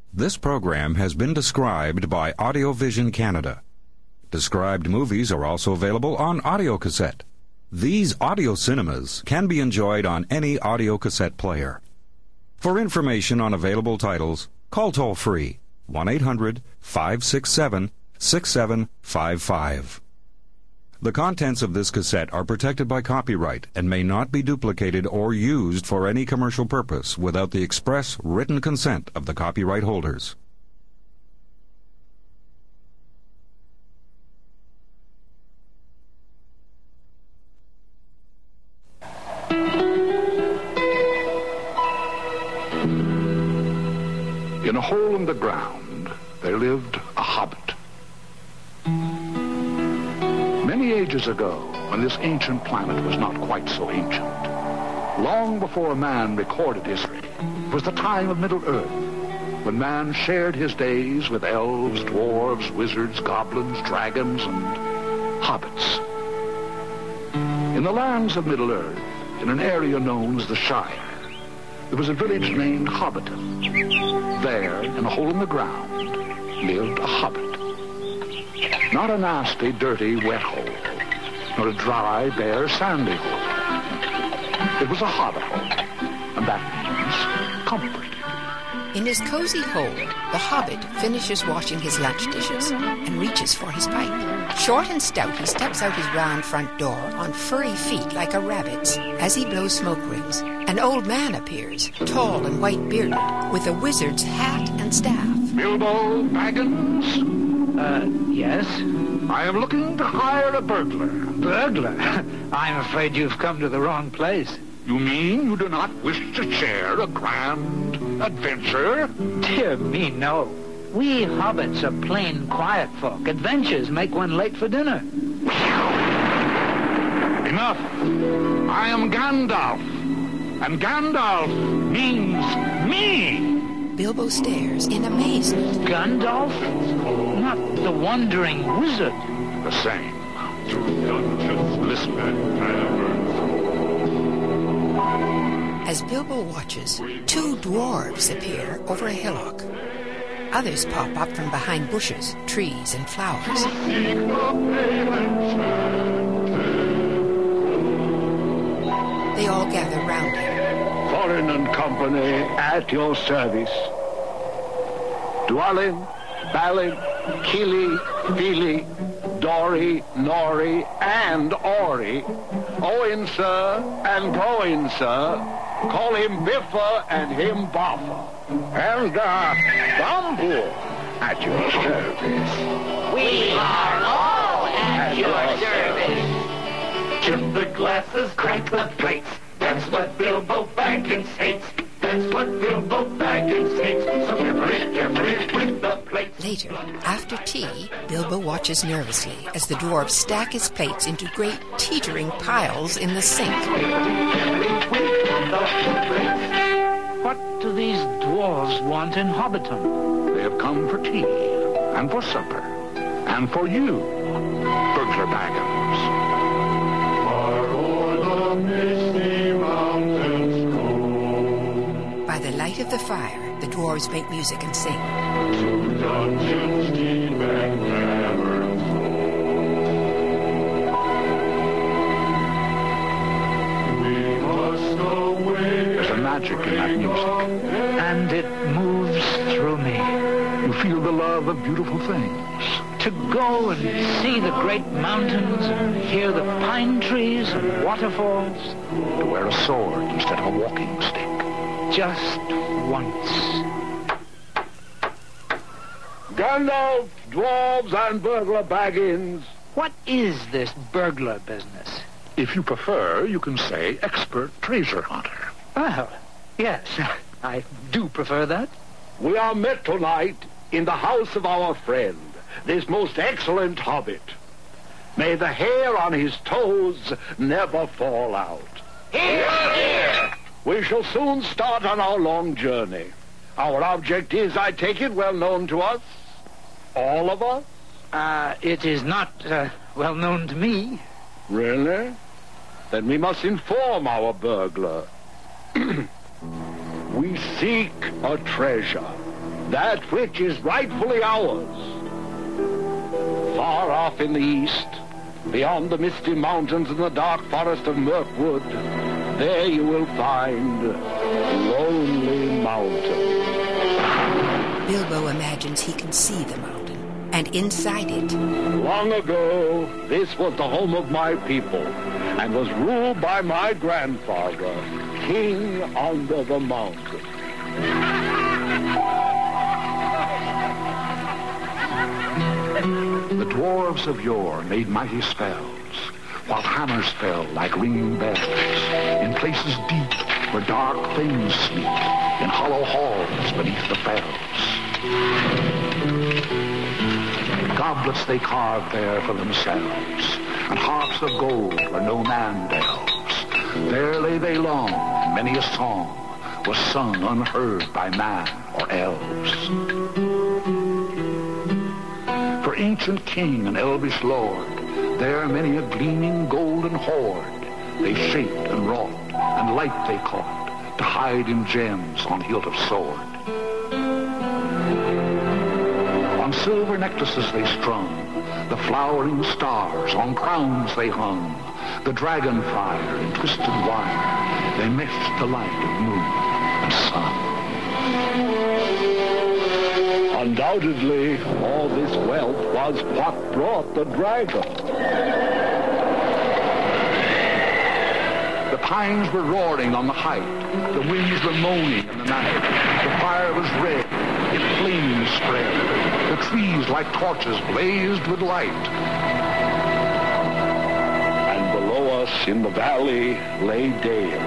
This program has been described by Audiovision Canada. Described movies are also available on audiocassette. These audio cinemas can be enjoyed on any audiocassette player. For information on available titles, call toll-free 1-800-567-6755. The contents of this cassette are protected by copyright and may not be duplicated or used for any commercial purpose without the express written consent of the copyright holders. In a hole in the ground, there lived a hobbit. Many ages ago, when this ancient planet was not quite so ancient, long before man recorded history, it was the time of Middle-earth, when man shared his days with elves, dwarves, wizards, goblins, dragons, and hobbits. In the lands of Middle-earth, in an area known as the Shire, there was a village named Hobbiton. There, in a hole in the ground, lived a hobbit. Not a nasty, dirty, wet hole, nor a dry, bare, sandy hole. It was a hobbit hole, and that means comfort. In his cozy hole, the hobbit finishes washing his lunch dishes and reaches for his pipe. Short and stout, he steps out his round front door on furry feet like a rabbit's. As he blows smoke rings, an old man appears, tall and white-bearded, with a wizard's hat and staff. Bilbo Baggins? Yes? I am looking to hire a burglar. Burglar? I'm afraid you've come to the wrong place. You mean you do not wish to share a grand adventure? Dear me, no. We hobbits are plain, quiet folk. Adventures make one late for dinner. Enough. I am Gandalf, and Gandalf means me. Bilbo stares in amazement. Gandalf? Not the wandering wizard. The same. Listen. As Bilbo watches, two dwarves appear over a hillock. Others pop up from behind bushes, trees, and flowers. They all gather round him. Thorin and company at your service. Dwalin, Balin, Kili, Fili, Dori, Nori, and Ori, Owen, sir, and Goin, sir. Call him Biffa and him Boffa. And, Bumble at your service. We are all at your service. Tip the glasses, crank the plates. That's what Bilbo Baggins hates. That's what Bilbo Baggins hates. So carefully with the plates. Later, after tea, Bilbo watches nervously as the dwarves stack his plates into great teetering piles in the sink. What do these dwarves want in Hobbiton? They have come for tea, and for supper, and for you, Burglar Baggins. Far o'er the misty mountains go. By the light of the fire, the dwarves make music and sing. To dungeons deep and caverns go. We must away. There's a magic in that music. And it moves through me. You feel the love of beautiful things. To go and see the great mountains and hear the pine trees and waterfalls. To wear a sword instead of a walking stick. Just once. Gandalf, dwarves, and Burglar Baggins. What is this burglar business? If you prefer, you can say expert treasure hunter. Well, yes, I do prefer that. We are met tonight in the house of our friend, this most excellent hobbit. May the hair on his toes never fall out. Hear, hear! We shall soon start on our long journey. Our object is, I take it, well known to us. All of us? It is not, well known to me. Really? Then we must inform our burglar. We seek a treasure. that which is rightfully ours. Far off in the east, beyond the misty mountains and the dark forest of Mirkwood, there you will find Lonely Mountain. Bilbo imagines he can see the mountain, and inside it, Long ago, this was the home of my people, and was ruled by my grandfather, King under the Mountain. The dwarves of yore made mighty spells, while hammers fell like ringing bells, in places deep where dark things sleep, in hollow halls beneath the fells. Goblets they carved there for themselves, and harps of gold where no man delves. There lay they long, and many a song was sung unheard by man or elves. For ancient king and elvish lord, there many a gleaming golden hoard they shaped and wrought, and light they caught to hide in gems on hilt of sword. On silver necklaces they strung the flowering stars, on crowns they hung the dragon fire in twisted wire. They meshed the light of moon and sun. Undoubtedly, all this wealth was what brought the dragon. The pines were roaring on the height, the winds were moaning in the night. The fire was red, it flames spread. The trees like torches blazed with light. And below us in the valley lay Dale.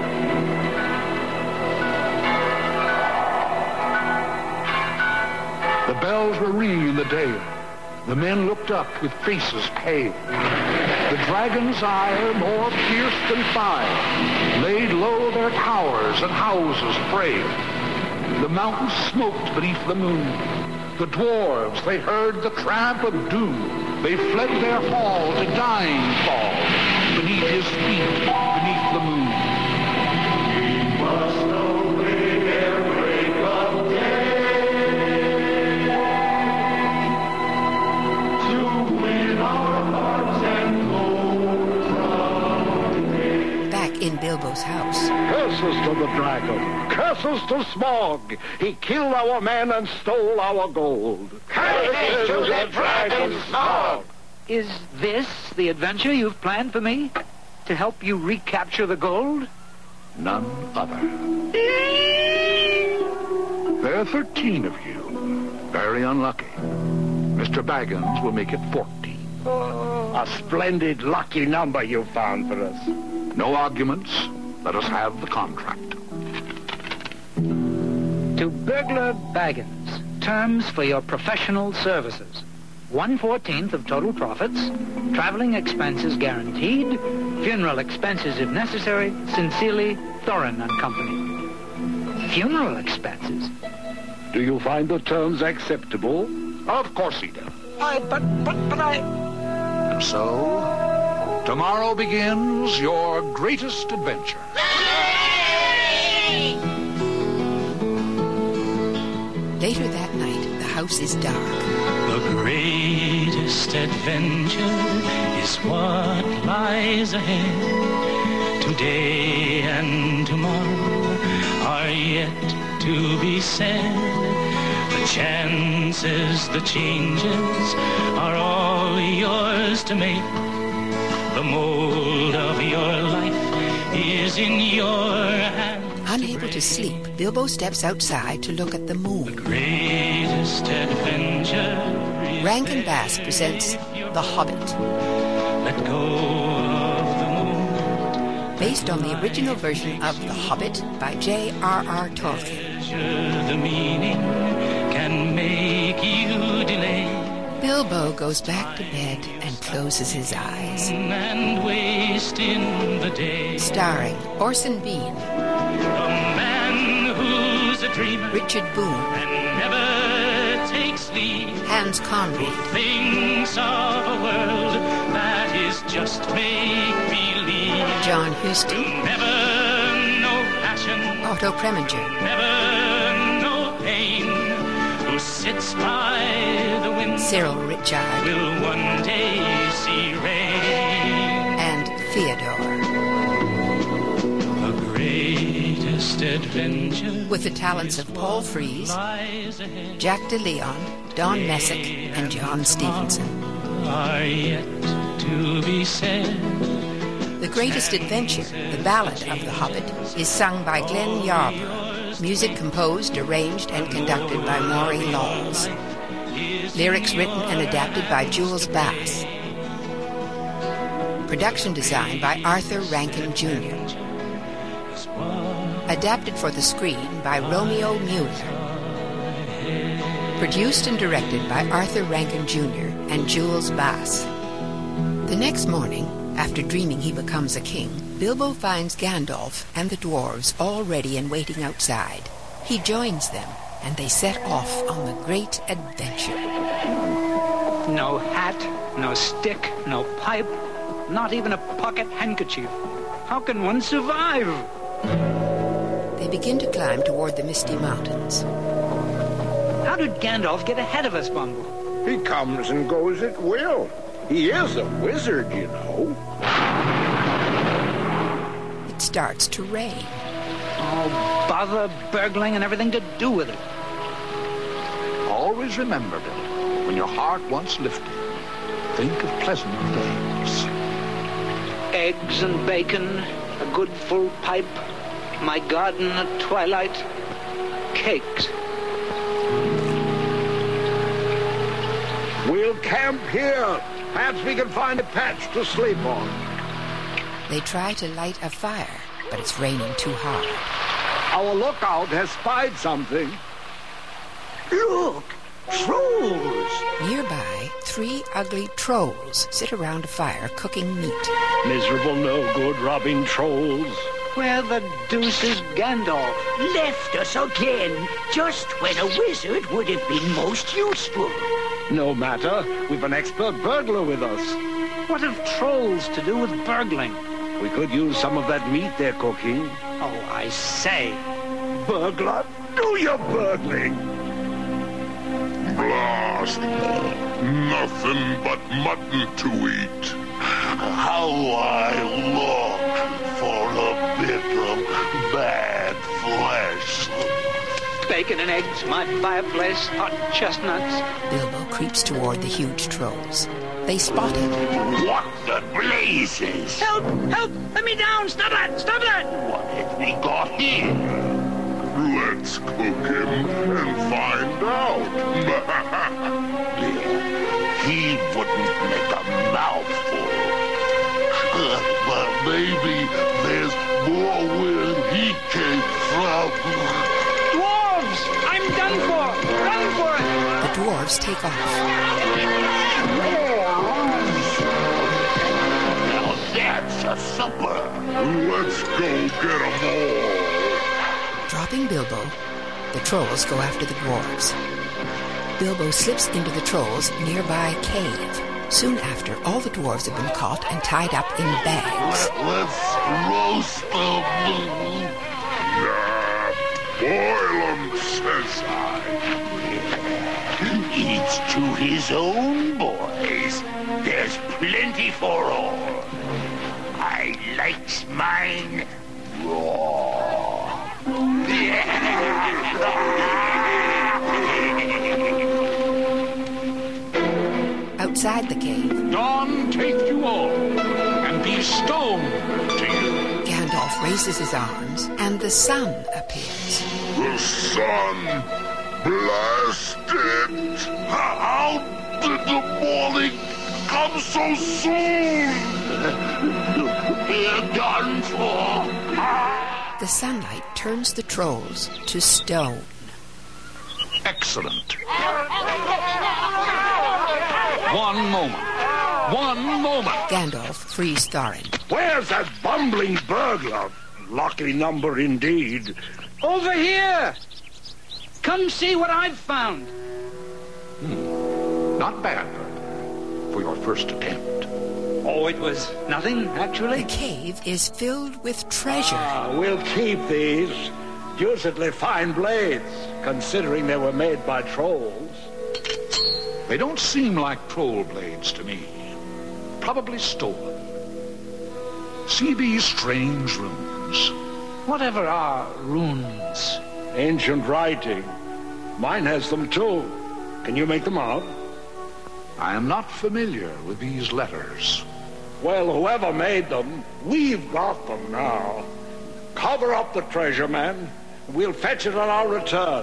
The bells were ringing in the dale. The men looked up with faces pale. The dragon's ire, more fierce than fire, laid low their towers and houses frail. The mountains smoked beneath the moon. The dwarves, they heard the tramp of doom. They fled their fall to dying fall, beneath his feet, beneath the moon. Must awake ere break of day to win our hearts and go proudly. back in Bilbo's house, Curses to the dragon! Curses to Smog! He killed our men and stole our gold. Curses to the dragon Smog! Is this the adventure you've planned for me? To help you recapture the gold? None other. There are 13 of you. Very unlucky. Mr. Baggins will make it 14. A splendid lucky number you found for us. No arguments. Let us have the contract. To Burglar Baggins, terms for your professional services. 1/14 of total profits, traveling expenses guaranteed, funeral expenses if necessary, sincerely, Thorin and Company. Funeral expenses? Do you find the terms acceptable? Of course he does. But I... And so, tomorrow begins your greatest adventure. later that night, the house is dark. The greatest adventure is what lies ahead. Today and tomorrow are yet to be said. The chances, the changes are all yours to make. The mold of your life is in your hands. Unable to sleep, Bilbo steps outside to look at the moon. Greatest adventure. Rankin Bass presents The Hobbit. Let go of the moment. Based on the original version of The Hobbit by J.R.R. Tolkien. The meaning can make you delay. Bilbo goes back to bed and closes his eyes. And waste in the day. Starring Orson Bean, A man who's a dreamer Richard Boone, and never takes leave. Hans Conried, Thinks of a world that is just make-believe. John Huston, Never know passion, Otto Preminger, never know pain. Who sits by the window Cyril Ritchard, will one day see rain. and Theodore. The greatest adventure With the talents of Paul Frees, lies ahead Jack DeLeon, Don Messick, and John Stevenson. are yet to be said. The Greatest Adventure, the ballad of the Hobbit, is sung by Glenn Yarborough. Music composed, arranged, and conducted by Maury Laws. Lyrics written and adapted by Jules Bass. Production design by Arthur Rankin Jr. Adapted for the screen by Romeo Mueller. Produced and directed by Arthur Rankin Jr. and Jules Bass. The next morning, after dreaming he becomes a king, Bilbo finds Gandalf and the dwarves all ready and waiting outside. He joins them, and they set off on the great adventure. No hat, no stick, no pipe, not even a pocket handkerchief. How can one survive? They begin to climb toward the Misty Mountains. How did Gandalf get ahead of us, Bungle? He comes and goes at will. He is a wizard, you know. It starts to rain. Oh, bother burgling and everything to do with it. Always remember, Bilbo, when your heart once lifted, think of pleasant things. Eggs and bacon, a good full pipe, my garden at twilight, cakes. We'll camp here. Perhaps we can find a patch to sleep on. They try to light a fire, but it's raining too hard. Our lookout has spied something. Look, trolls. Nearby, 3 ugly trolls sit around a fire cooking meat. Miserable, no good, robbing trolls. Where the deuce is Gandalf? Left us again, just when a wizard would have been most useful. No matter. We've an expert burglar with us. What have trolls to do with burgling? We could use some of that meat they're cooking. Oh, I say. Burglar, do your burgling. Blast! Nothing but mutton to eat. How I long for a bit of bad flesh. Bacon and eggs, my fireplace, hot chestnuts. Bilbo creeps toward the huge trolls. They spot him. What the blazes? Help! Help! Let me down! Stop that! Stop that! What have we got here? Let's cook him and find out. He wouldn't make a mouthful. But maybe there's more where he came from. Dwarves! I'm done for! Run for it! The dwarves take off. Now that's a supper. Let's go get 'em all. Dropping Bilbo, the trolls go after the dwarves. Bilbo slips into the trolls' nearby cave. Soon after, all the dwarves have been caught and tied up in bags. Let's roast them. Boil 'em, says I. Each to his own, boys. There's plenty for all. I likes mine raw. Outside the cave, Dawn take you all and be stoned to you. Gandalf raises his arms, and the sun appears. The sun blasted. How did the morning come so soon? We're done for. The sunlight turns the trolls to stone. Excellent. One moment. Gandalf frees Thorin. Where's that bumbling burglar? Lucky number indeed. Over here! Come see what I've found. Not bad, burglar, for your first attempt. Oh, it was nothing, actually. The cave is filled with treasure. We'll keep these. Deucedly fine blades, considering they were made by trolls. They don't seem like troll blades to me. Probably stolen. See these strange runes? Whatever are runes? Ancient writing. Mine has them too. Can you make them out? I am not familiar with these letters. Well, whoever made them, we've got them now. Cover up the treasure, man. We'll fetch it on our return.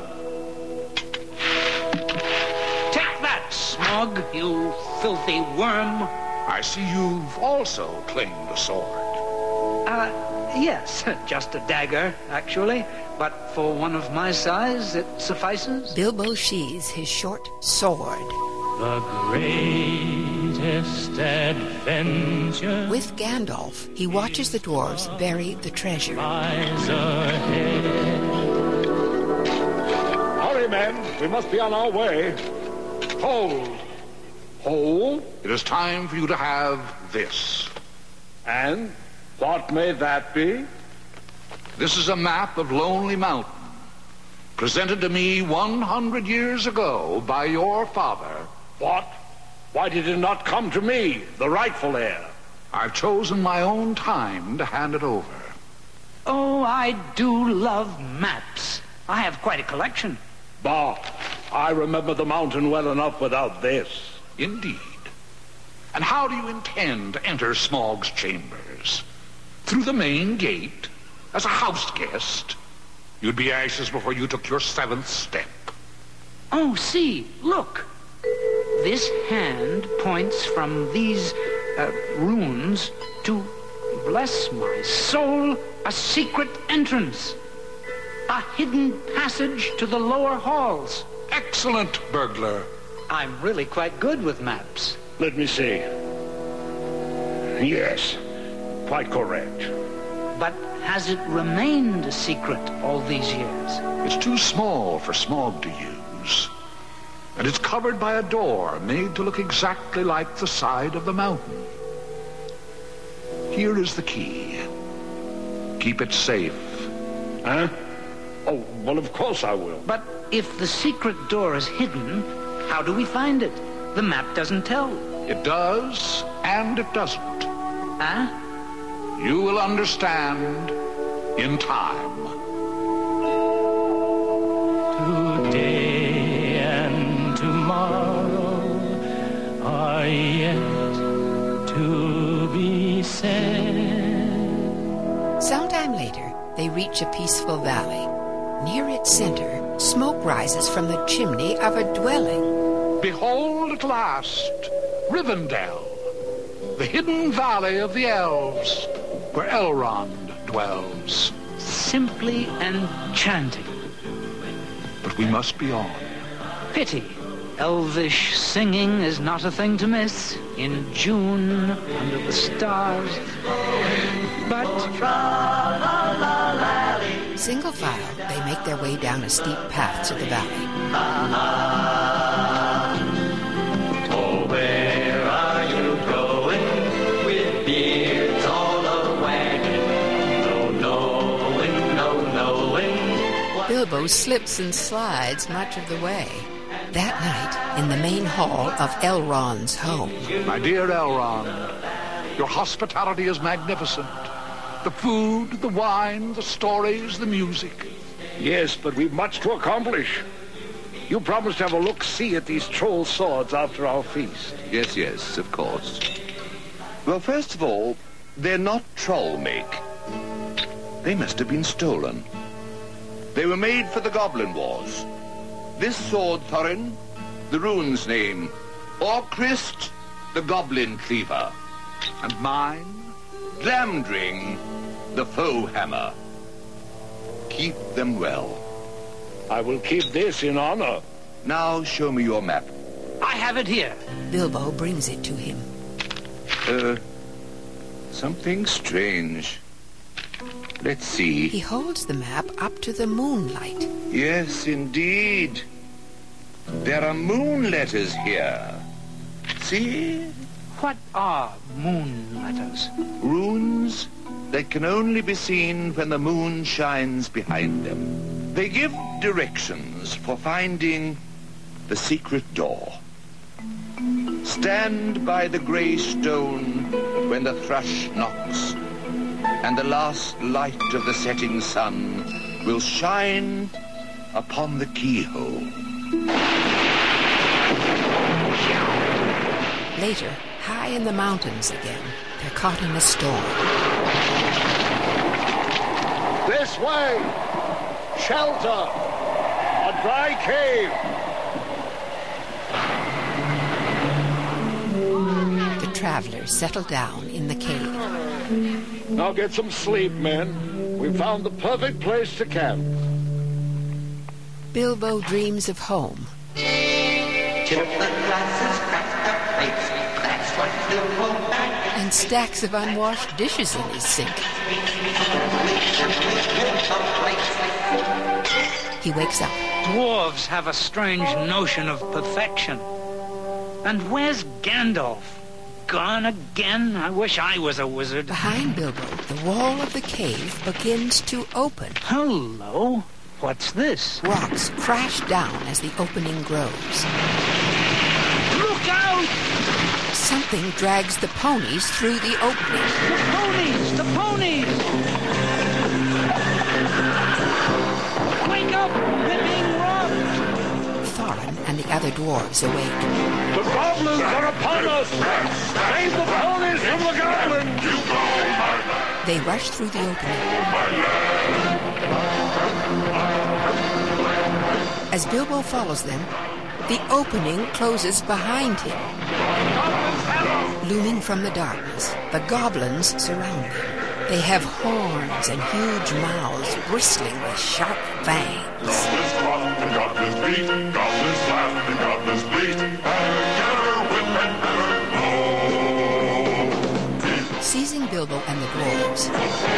Take that, Smog, you filthy worm. I see you've also claimed a sword. Yes, just a dagger, actually. But for one of my size, it suffices. Bilbo sheathes his short sword. The greatest adventure With Gandalf, he watches the dwarves bury the treasure. lies ahead. Hurry, men. We must be on our way. Hold. Hold. It is time for you to have this. And what may that be? This is a map of Lonely Mountain, presented to me 100 years ago by your father. What? Why did it not come to me, the rightful heir? I've chosen my own time to hand it over. Oh, I do love maps. I have quite a collection. Bah, I remember the mountain well enough without this. Indeed. And how do you intend to enter Smog's chambers? Through the main gate? As a house guest? You'd be ashes before you took your 7th step. Oh, see, look. This hand points from these runes to, bless my soul, a secret entrance. A hidden passage to the lower halls. Excellent, burglar. I'm really quite good with maps. Let me see. Yes, quite correct. But has it remained a secret all these years? It's too small for Smog to use. And it's covered by a door made to look exactly like the side of the mountain. Here is the key. Keep it safe. Huh? Oh, well, of course I will. But if the secret door is hidden, how do we find it? The map doesn't tell. It does, and it doesn't. Huh? You will understand in time. Today and tomorrow are yet to be said. Sometime later, they reach a peaceful valley. Near its center, smoke rises from the chimney of a dwelling. Behold at last Rivendell, the hidden valley of the elves, where Elrond dwells. Simply enchanting. But we must be on. Pity. Elvish singing is not a thing to miss in June under the stars. But Single file, they make their way down a steep path to the valley. Oh, where are you going with beards all a-wagging? No knowing. Bilbo slips and slides much of the way. That night, in the main hall of Elrond's home. My dear Elrond, your hospitality is magnificent. The food, the wine, the stories, the music. Yes, but we've much to accomplish. You promised to have a look-see at these troll swords after our feast. Yes, of course. Well, first of all, they're not troll make. They must have been stolen. They were made for the Goblin Wars. This sword, Thorin, the rune's name. Orcrist, the Goblin Cleaver. And mine? Glamdring, the Foe Hammer. Keep them well. I will keep this in honor. Now show me your map. I have it here. Bilbo brings it to him. Something strange. Let's see. He holds the map up to the moonlight. Yes, indeed. There are moon letters here. See? What are moon letters? Runes they can only be seen when the moon shines behind them. They give directions for finding the secret door. Stand by the grey stone when the thrush knocks, and the last light of the setting sun will shine upon the keyhole. Later, high in the mountains again, they're caught in a storm. This way! Shelter! A dry cave! The travelers settle down in the cave. Now get some sleep, men. We've found the perfect place to camp. Bilbo dreams of home. And stacks of unwashed dishes in his sink. He wakes up. Dwarves have a strange notion of perfection. And where's Gandalf? Gone again? I wish I was a wizard. Behind Bilbo, the wall of the cave begins to open. Hello? What's this? Rocks crash down as the opening grows. Look out! Something drags the ponies through the opening. The ponies! The ponies! Wake up! We're being robbed! Thorin and the other dwarves awake. The goblins are upon us! Save the ponies from the goblins! They rush through the opening. As Bilbo follows them, the opening closes behind him. Looming from the darkness, the goblins surround him. They have horns and huge mouths bristling with sharp fangs. Goblins fought and goblins beat, goblins laughed and goblins bleat, together with and better. Seizing Bilbo and the dwarves,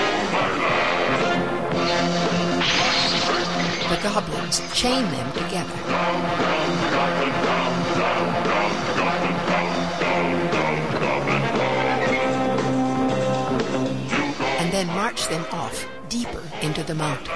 the goblins chain them together. And then march them off deeper into the mountain.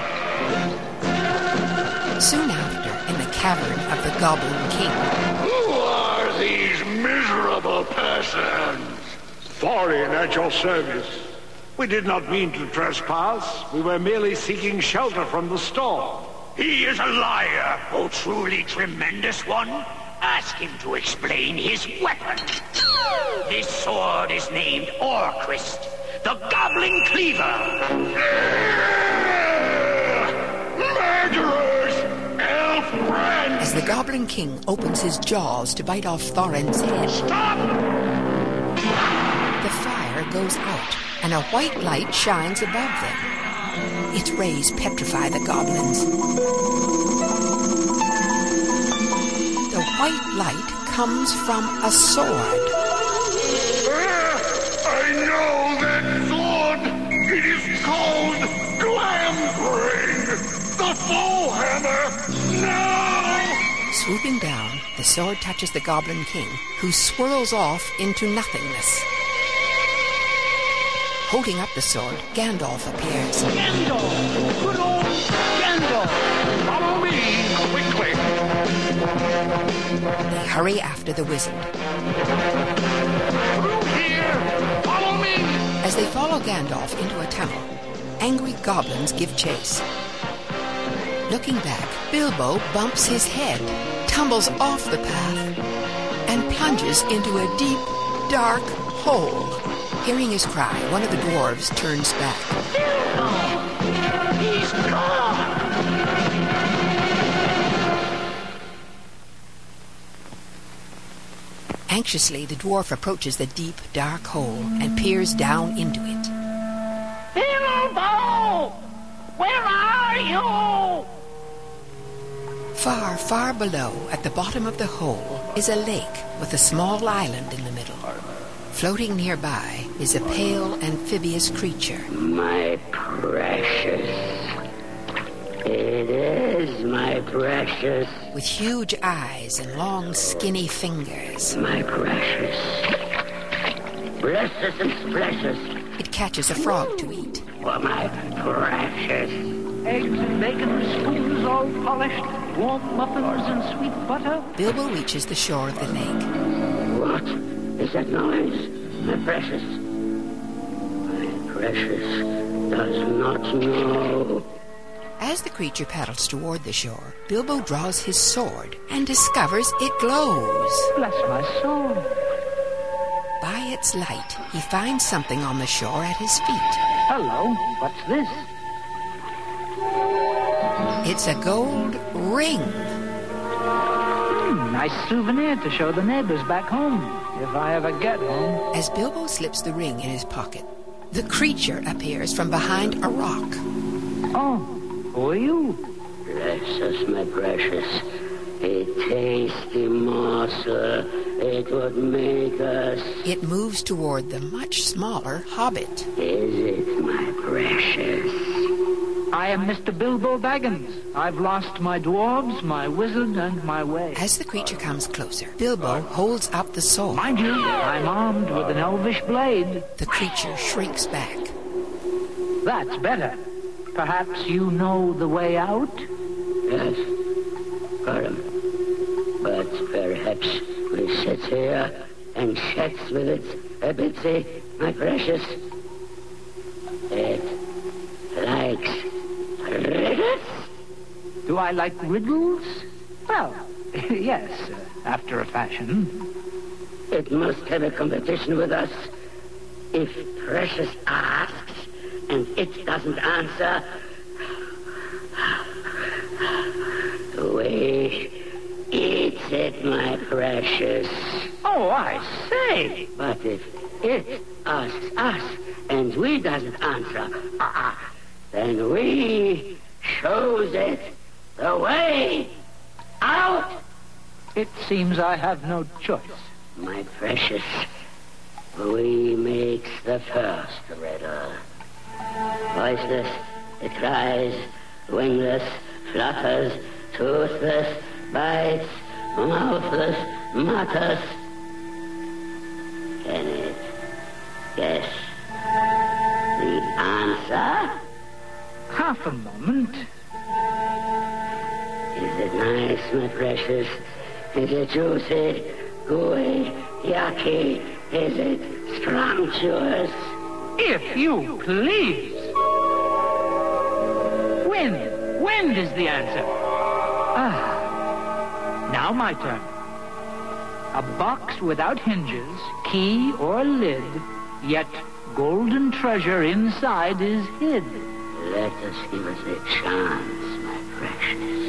Soon after, in the cavern of the Goblin King. Who are these miserable persons? Thorin at your service. We did not mean to trespass. We were merely seeking shelter from the storm. He is a liar, O truly tremendous one. Ask him to explain his weapon. This sword is named Orcrist, the Goblin Cleaver. Murderers! Elf friends! As the Goblin King opens his jaws to bite off Thorin's head, Stop! the fire goes out, and a white light shines above them. Its rays petrify the goblins. The white light comes from a sword. I know that sword! It is called Glamgring! The Foehammer! No! Swooping down, the sword touches the Goblin King, who swirls off into nothingness. Holding up the sword, Gandalf appears. Gandalf! Good old Gandalf! Follow me, quickly! They hurry after the wizard. Through here! Follow me! As they follow Gandalf into a tunnel, angry goblins give chase. Looking back, Bilbo bumps his head, tumbles off the path, and plunges into a deep, dark hole. Hearing his cry, one of the dwarves turns back. Bilbo! He's gone! Anxiously, the dwarf approaches the deep, dark hole and peers down into it. Bilbo! Where are you? Far, far below, at the bottom of the hole, is a lake with a small island in the middle. Floating nearby is a pale amphibious creature. My precious. It is my precious. With huge eyes and long, skinny fingers. My precious. Precious and precious. It catches a frog to eat. For my precious. Eggs and bacon, spoons all polished, warm muffins and sweet butter. Bilbo reaches the shore of the lake. What is that noise? My precious. My precious does not know. As the creature paddles toward the shore, Bilbo draws his sword and discovers it glows. Bless my soul. By its light, he finds something on the shore at his feet. Hello, what's this? It's a gold ring. Nice souvenir to show the neighbors back home, if I ever get home. As Bilbo slips the ring in his pocket, the creature appears from behind a rock. Oh, who are you? Bless us, my precious. A tasty morsel. It would make us. It moves toward the much smaller hobbit. Is it, my precious? I am Mr. Bilbo Baggins. I've lost my dwarves, my wizard, and my way. As the creature comes closer, Bilbo holds up the sword. Mind you, I'm armed with an elvish blade. The creature shrinks back. That's better. Perhaps you know the way out? Yes, Gollum. But perhaps we sit here and chat with it a bit, my precious. It likes riddles? Do I like riddles? Well, yes, after a fashion. It must have a competition with us. If Precious asks and it doesn't answer, we eat it, my precious. Oh, I say! But if it asks us and we doesn't answer, then we shows it the way out. It seems I have no choice. My precious, we makes the first riddle. Voiceless, it cries, wingless, flutters, toothless, bites, mouthless, mutters. Can it guess the answer? Half a moment. Is it nice, my precious? Is it juicy, gooey, yucky? Is it scrumptious? If you please. Wind is the answer. Now my turn. A box without hinges, key or lid, yet golden treasure inside is hid. Let us give us a chance, my precious.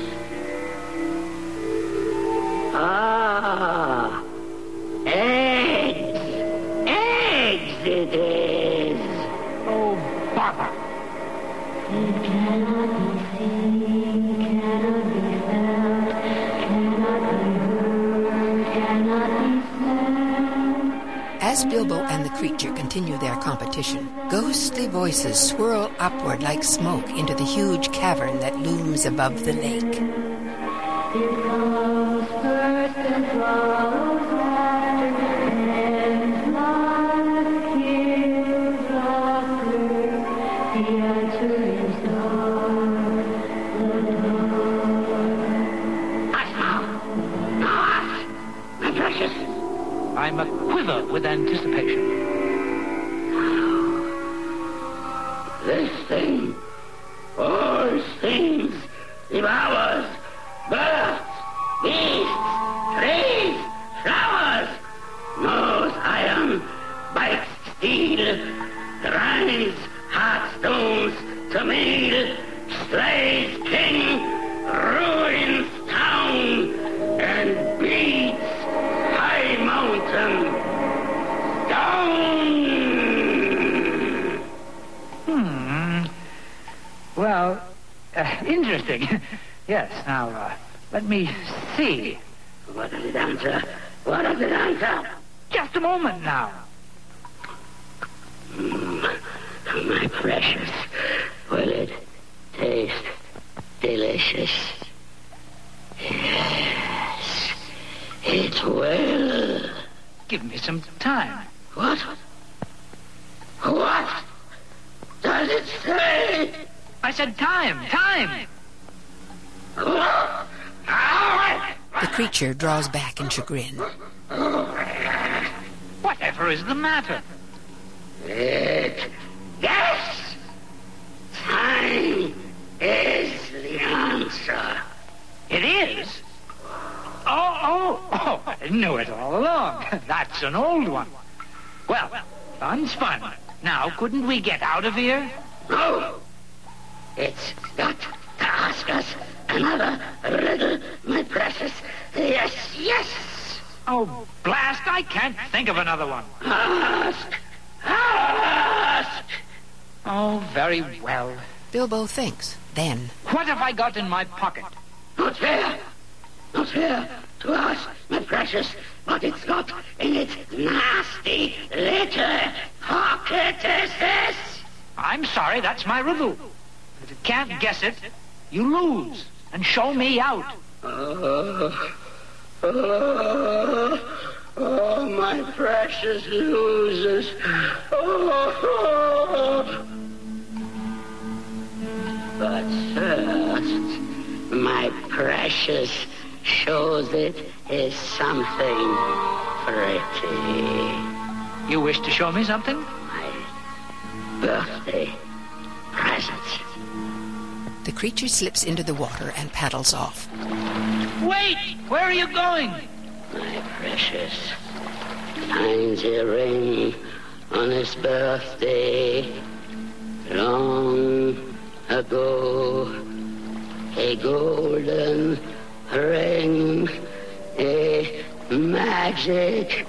Eggs! Eggs it is! Oh, bother! It cannot be seen, cannot be felt, cannot be heard, cannot be smelled. As Bilbo and the creature continue their competition, ghostly voices swirl upward like smoke into the huge cavern that looms above the lake. It comes first and follows after, and like hills after, the answer is dark, the dark. Us now! Now us! My precious! I'm a quiver with anticipation. This thing, all things, devours, birds, beasts, trees, flowers, knows iron, bites steel, grinds hard stones to meal, slays king, ruins town, and beats high mountain down. Well, interesting. Yes, now, let me see. What does it answer? What does it answer? Just a moment now. My precious, will it taste delicious? Yes, it will. Give me some time. What? What? does it say? I said time, time. The creature draws back in chagrin. Whatever is the matter? Yes! Time is the answer. It is? Oh, I knew it all along. That's an old one. Well, fun's fun. Now, couldn't we get out of here? No! It's got to ask us another riddle, my precious. Yes, yes! Oh, blast, I can't think of another one. Ask! Ask! Oh, very well. Bilbo thinks. Then, What have I got in my pocket? Not fair! Not fair to ask, my precious, what it's got in its nasty little pocket. I'm sorry, that's my riddle. If you can't guess it, you lose. And show me out. Oh, my precious losers. Oh. But first, my precious shows it is something pretty. You wish to show me something? My birthday present. the creature slips into the water and paddles off. Wait! Where are you going? My precious finds a ring on his birthday long ago. A golden ring, a magic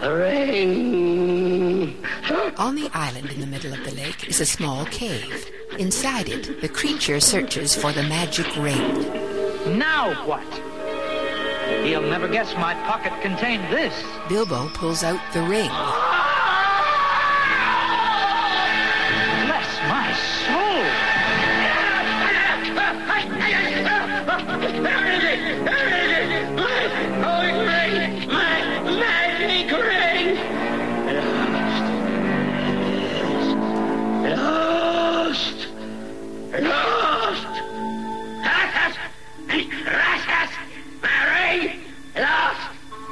ring. On the island in the middle of the lake is a small cave. Inside it, the creature searches for the magic ring. Now what? He'll never guess my pocket contained this. Bilbo pulls out the ring. Bless my soul! There is it! There is it! My holy ring! My magic ring! Lost! Lost! Lost! Gracias! My ring! Lost!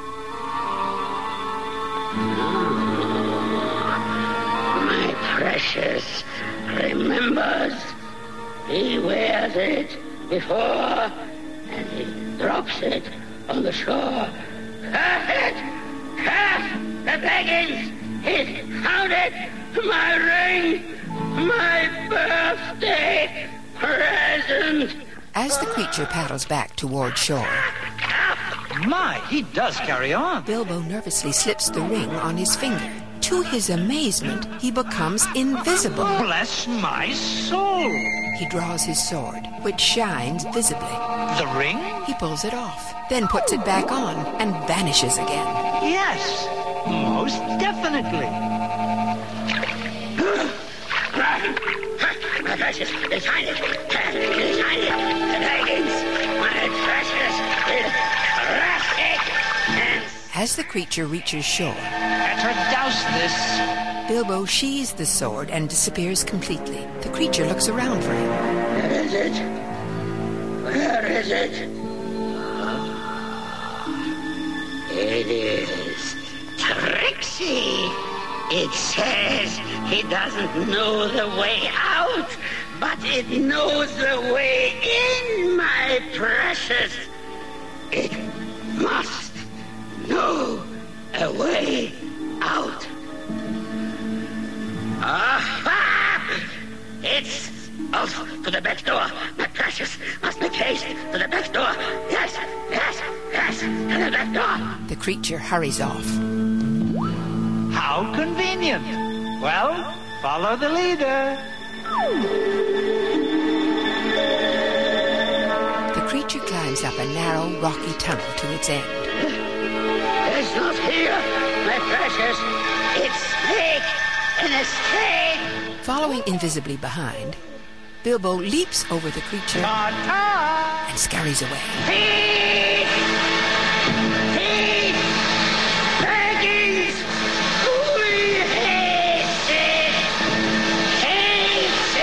My precious remembers. He wears it before, and he drops it on the shore. Curse it! Curse the Baggins! He's found it! My ring! My birthday present! As the creature paddles back toward shore, My, he does carry on. Bilbo nervously slips the ring on his finger. To his amazement, he becomes invisible. Bless my soul! He draws his sword, which shines visibly. The ring? He pulls it off, then puts it back on and vanishes again. Yes, most definitely. My precious, they find it! They find it! The Baggins! My precious, As the creature reaches shore, Better douse this. Bilbo sheathes the sword and disappears completely. The creature looks around for him. Where is it? Where is it? It is Trixie. It says he doesn't know the way out, but it knows the way in, my precious. It must know a way out. Aha! It's off to the back door. My precious must make haste to the back door. Yes, yes, yes, to the back door. The creature hurries off. How convenient. Well, follow the leader. The creature climbs up a narrow, rocky tunnel to its end. It's not here, my precious. It's snake in a snake. Following invisibly behind, Bilbo leaps over the creature Ta-ta! and scurries away. Thief! Thief! Baggins! We hate it! Hate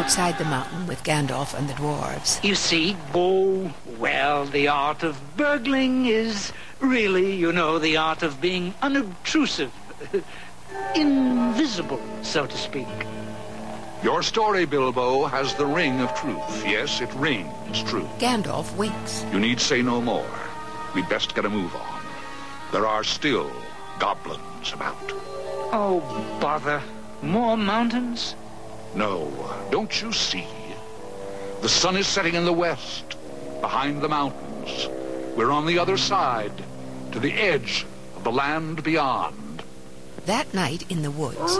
outside the mountain with Gandalf and the dwarves. You see, well, the art of burgling is really, the art of being unobtrusive, invisible, so to speak. Your story, Bilbo, has the ring of truth. Yes, it rings true. Gandalf winks. You need say no more. We'd best get a move on. There are still goblins about. Oh, bother. More mountains? No, don't you see? The sun is setting in the west, behind the mountains. We're on the other side, to the edge of the land beyond. That night in the woods...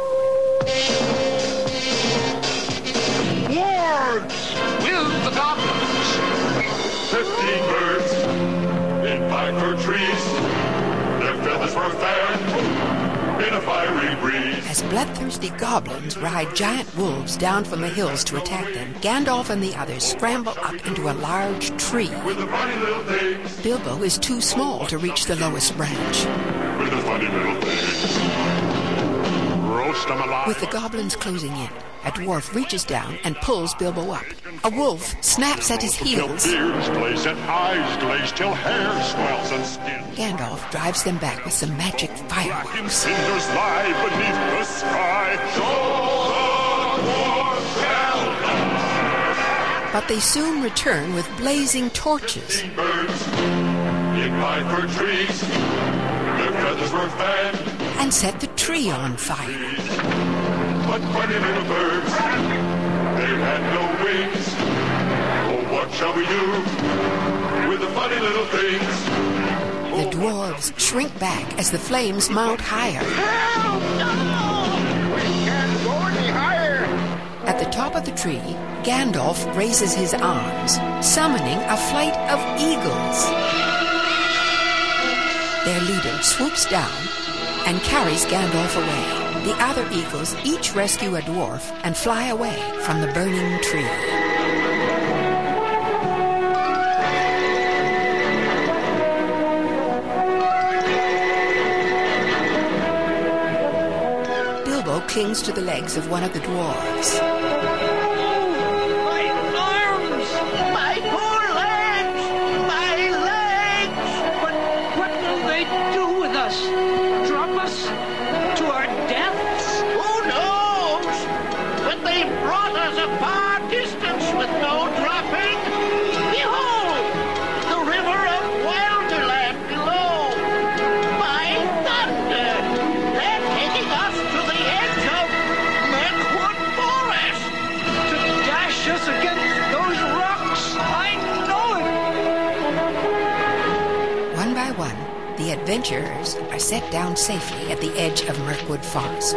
Wards! With the goblins! 15 birds in 5 fir trees. Their feathers were fanned in a fiery breeze. As bloodthirsty goblins ride giant wolves down from the hills to attack them, Gandalf and the others scramble up into a large tree. With the funny little things. Bilbo is too small to reach the lowest branch. With the funny little things. Roast them alive. With the goblins closing in, a dwarf reaches down and pulls Bilbo up. A wolf snaps at his heels. Till beards glaze and eyes glaze till hair swells and skin. Gandalf drives them back with some magic Blackened fireworks. cinders lie beneath the sky. So the dwarf shall die. But they soon return with blazing torches. Birds in 5 fir trees. Their feathers were fanned. And set the tree on fire. But funny little birds, they had no wings. Oh, what shall we do with the funny little things? The dwarves shrink back as the flames mount higher. Help! No! We can't go any higher. At the top of the tree, Gandalf raises his arms, summoning a flight of eagles. Their leader swoops down and carries Gandalf away. The other eagles each rescue a dwarf and fly away from the burning tree. Bilbo clings to the legs of one of the dwarves. My arms! My poor legs! My legs! But what will they do with us? Drop us to our deaths? Who knows? But they brought us a far distance with no dropping. Behold! The river of Welderland below. My thunder! They're taking us to the edge of Mirkwood Forest. To dash us against those rocks? I know it! One by one, the adventurers are set down safely at the edge of Mirkwood Forest.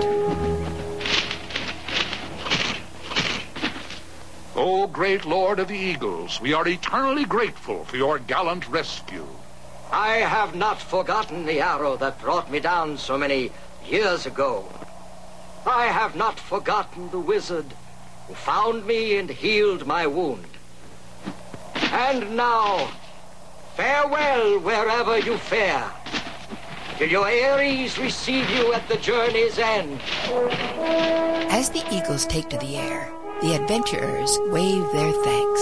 O great Lord of the Eagles, we are eternally grateful for your gallant rescue. I have not forgotten the arrow that brought me down so many years ago. I have not forgotten the wizard who found me and healed my wound. And now, farewell wherever you fare, till your Ares receive you at the journey's end. As the eagles take to the air, the adventurers wave their thanks.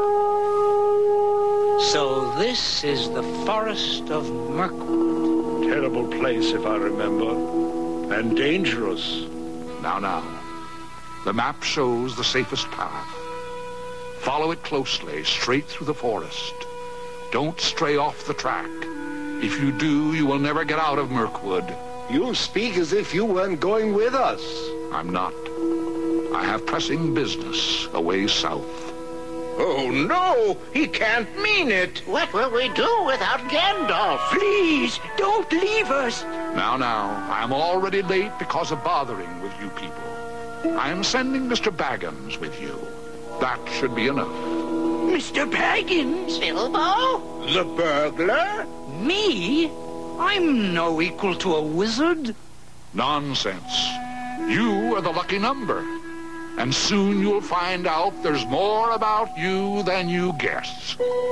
So this is the Forest of Mirkwood. Terrible place, if I remember. And dangerous. Now. The map shows the safest path. Follow it closely, straight through the forest. Don't stray off the track. If you do, you will never get out of Mirkwood. You speak as if you weren't going with us. I'm not. I have pressing business away south. Oh, no! He can't mean it! What will we do without Gandalf? Please, don't leave us! Now, I am already late because of bothering with you people. I am sending Mr. Baggins with you. That should be enough. Mr. Baggins? Bilbo? The burglar? Me? I'm no equal to a wizard. Nonsense. You are the lucky number. And soon you'll find out there's more about you than you guess.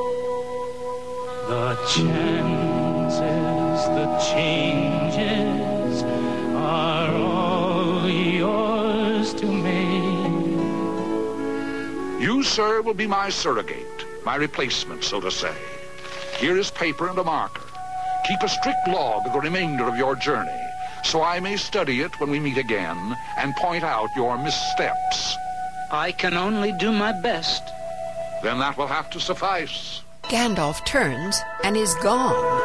The chances, the changes are all yours to make. You, sir, will be my surrogate, my replacement, so to say. Here is paper and a marker. Keep a strict log of the remainder of your journey, so I may study it when we meet again and point out your missteps. I can only do my best. Then that will have to suffice. Gandalf turns and is gone.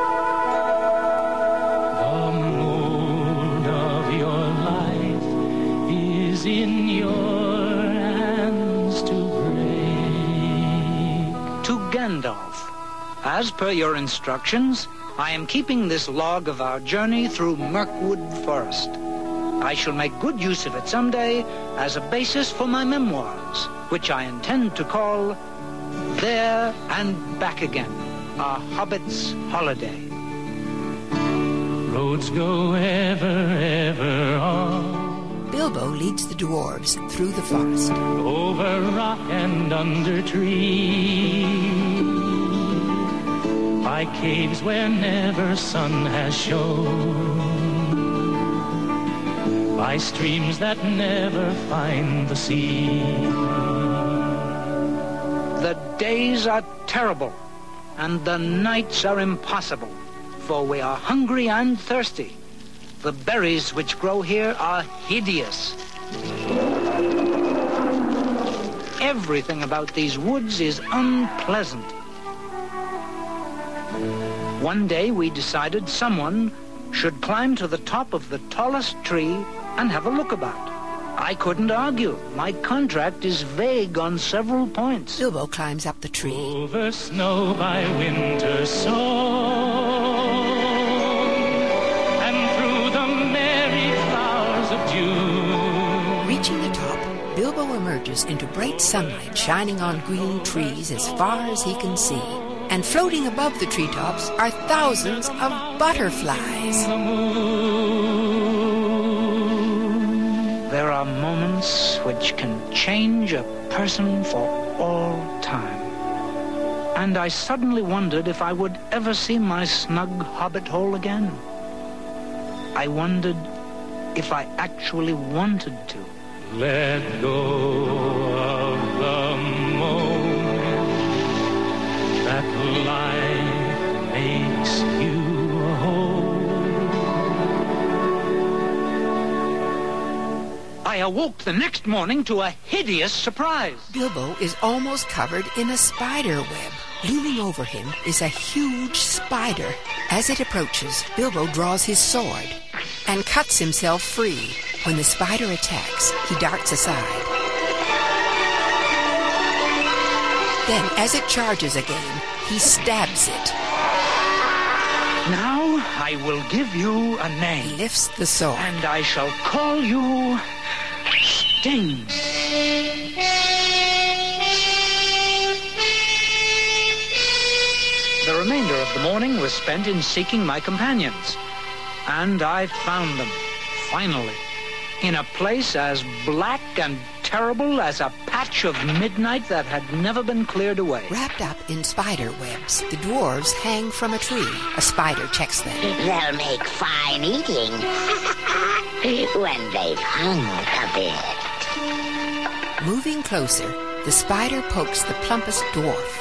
The mold of your life is in your hands to break. To Gandalf. As per your instructions, I am keeping this log of our journey through Mirkwood Forest. I shall make good use of it someday as a basis for my memoirs, which I intend to call There and Back Again, A Hobbit's Holiday. Roads go ever on. Bilbo leads the dwarves through the forest. Over rock and under tree. By caves where never sun has shone. By streams that never find the sea. The days are terrible, and the nights are impossible, for we are hungry and thirsty. The berries which grow here are hideous. Everything about these woods is unpleasant. One day we decided someone should climb to the top of the tallest tree and have a look about. I couldn't argue. My contract is vague on several points. Bilbo climbs up the tree. Over snow by winter song, and through the merry flowers of June. Reaching the top, Bilbo emerges into bright sunlight shining on green trees as far as he can see. And floating above the treetops are thousands of butterflies. There are moments which can change a person for all time. And I suddenly wondered if I would ever see my snug hobbit hole again. I wondered if I actually wanted to. Let go of the moment that life makes you whole. I awoke the next morning to a hideous surprise. Bilbo is almost covered in a spider web. Looming over him is a huge spider. As it approaches, Bilbo draws his sword and cuts himself free. When the spider attacks, he darts aside. Then, as it charges again, he stabs it. Now I will give you a name. He lifts the sword. And I shall call you Sting. The remainder of the morning was spent in seeking my companions. And I found them, finally, in a place as black and terrible as a patch of midnight that had never been cleared away. Wrapped up in spider webs, the dwarves hang from a tree. A spider checks them. They'll make fine eating when they've hung a bit. Moving closer, the spider pokes the plumpest dwarf.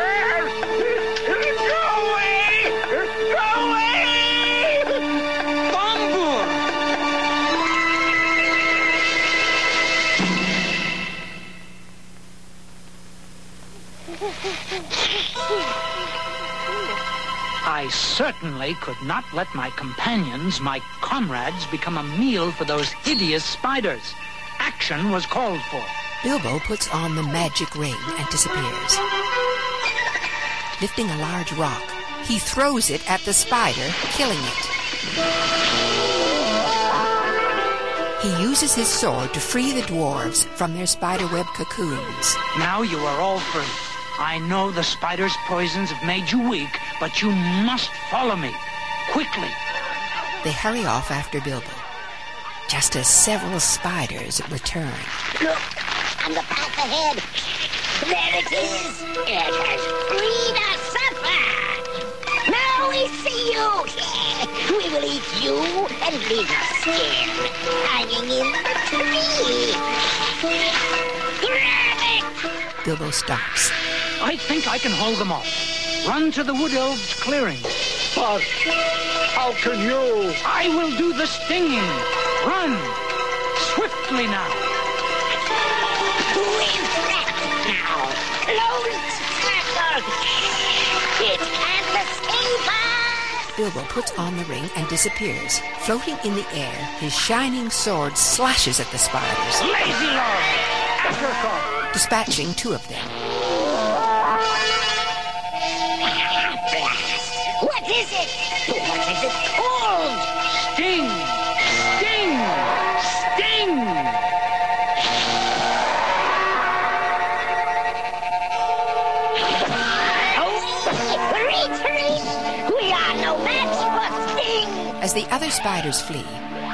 I certainly could not let my companions, my comrades, become a meal for those hideous spiders. Action was called for. Bilbo puts on the magic ring and disappears. Lifting a large rock, he throws it at the spider, killing it. He uses his sword to free the dwarves from their spiderweb cocoons. Now you are all free. I know the spider's poisons have made you weak, but you must follow me, quickly. They hurry off after Bilbo, just as several spiders return. Look, on the path ahead. There it is. It has freed us up. Now we see you. We will eat you and leave your skin hanging in the tree. Grab it! Bilbo stops. I think I can hold them off. Run to the Wood Elves' clearing. But how can you? I will do the stinging. Run! Swiftly now. We're trapped now. Closed circle. It can't escape us. Bilbo puts on the ring and disappears. Floating in the air, his shining sword slashes at the spiders, Lazy Lord! Buttercup! dispatching 2 of them. What is it? What is it called? Sting! Sting! Sting! Oh, retreat! We are no match for Sting! As the other spiders flee,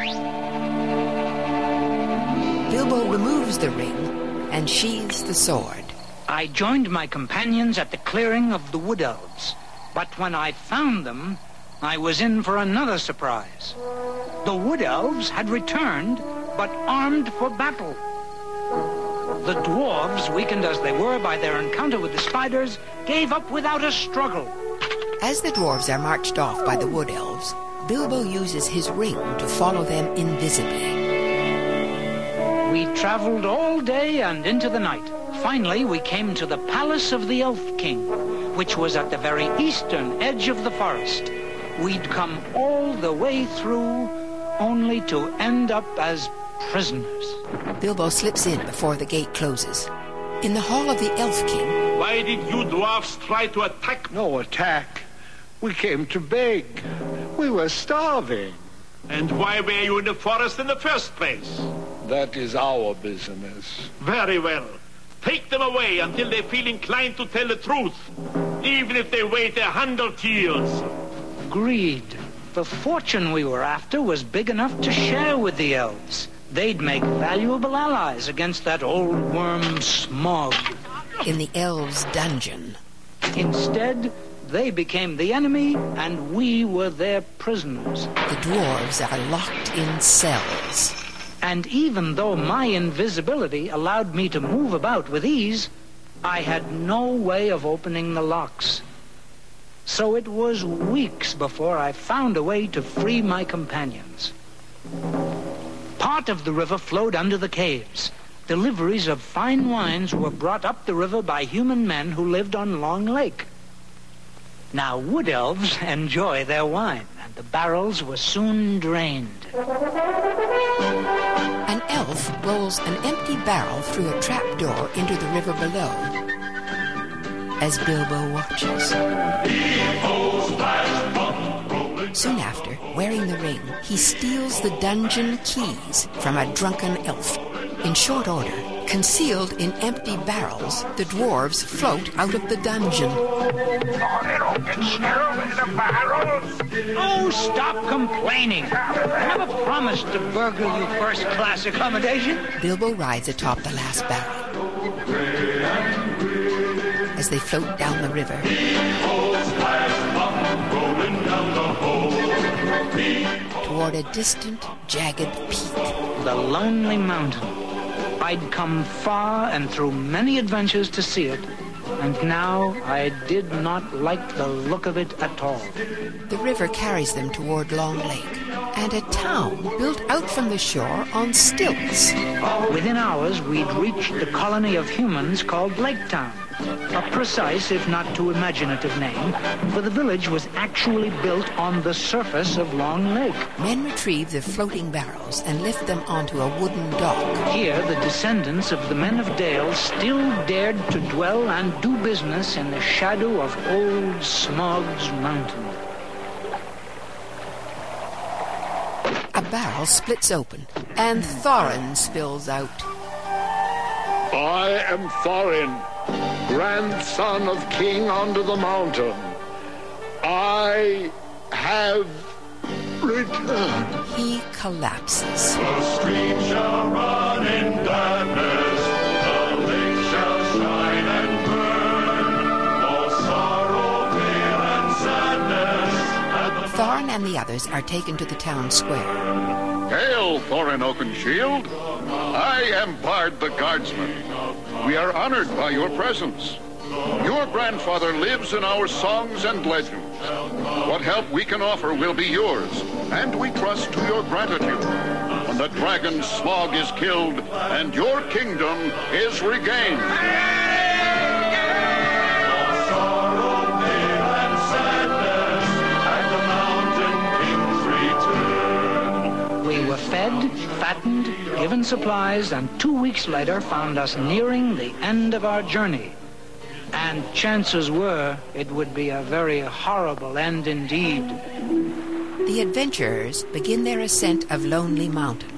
Bilbo removes the ring and sheathes the sword. I joined my companions at the clearing of the Wood Elves. But when I found them, I was in for another surprise. The Wood Elves had returned, but armed for battle. The dwarves, weakened as they were by their encounter with the spiders, gave up without a struggle. As the dwarves are marched off by the Wood Elves, Bilbo uses his ring to follow them invisibly. We traveled all day and into the night. Finally, we came to the palace of the Elf King, which was at the very eastern edge of the forest. We'd come all the way through, only to end up as prisoners. Bilbo slips in before the gate closes. In the hall of the Elf King... Why did you dwarfs try to attack? No attack. We came to beg. We were starving. And why were you in the forest in the first place? That is our business. Very well. Take them away until they feel inclined to tell the truth, even if they wait 100 years. Greed. The fortune we were after was big enough to share with the elves. They'd make valuable allies against that old worm Smaug. In the elves' dungeon. Instead, they became the enemy, and we were their prisoners. The dwarves are locked in cells. And even though my invisibility allowed me to move about with ease, I had no way of opening the locks. So it was weeks before I found a way to free my companions. Part of the river flowed under the caves. Deliveries of fine wines were brought up the river by human men who lived on Long Lake. Now, wood elves enjoy their wine, and the barrels were soon drained. An elf rolls an empty barrel through a trapdoor into the river below. As Bilbo watches. Soon after, wearing the ring, he steals the dungeon keys from a drunken elf. In short order, concealed in empty barrels, the dwarves float out of the dungeon. Oh, stop complaining. I never promised to burgle you first-class accommodation. Bilbo rides atop the last barrel. As they float down the river, toward a distant, jagged peak. The Lonely Mountain. I'd come far and through many adventures to see it, and now I did not like the look of it at all. The river carries them toward Long Lake, and a town built out from the shore on stilts. Within hours, we'd reached the colony of humans called Lake Town. A precise, if not too imaginative name, for the village was actually built on the surface of Long Lake. Men retrieve the floating barrels and lift them onto a wooden dock. Here, the descendants of the men of Dale still dared to dwell and do business in the shadow of old Smaug's mountain. A barrel splits open, and Thorin spills out. I am Thorin, grandson of King Under the Mountain. I have returned. He collapses. The stream shall run in darkness, the lake shall shine and burn. All sorrow, fear, and sadness. Thorin and the others are taken to the town square. Hail, Thorin Oakenshield. I am Bard the Guardsman. We are honored by your presence. Your grandfather lives in our songs and legends. What help we can offer will be yours, and we trust to your gratitude. When the dragon Smog is killed and your kingdom is regained. We were fed, fattened, given supplies, and 2 weeks later found us nearing the end of our journey. And chances were it would be a very horrible end indeed. The adventurers begin their ascent of Lonely Mountain.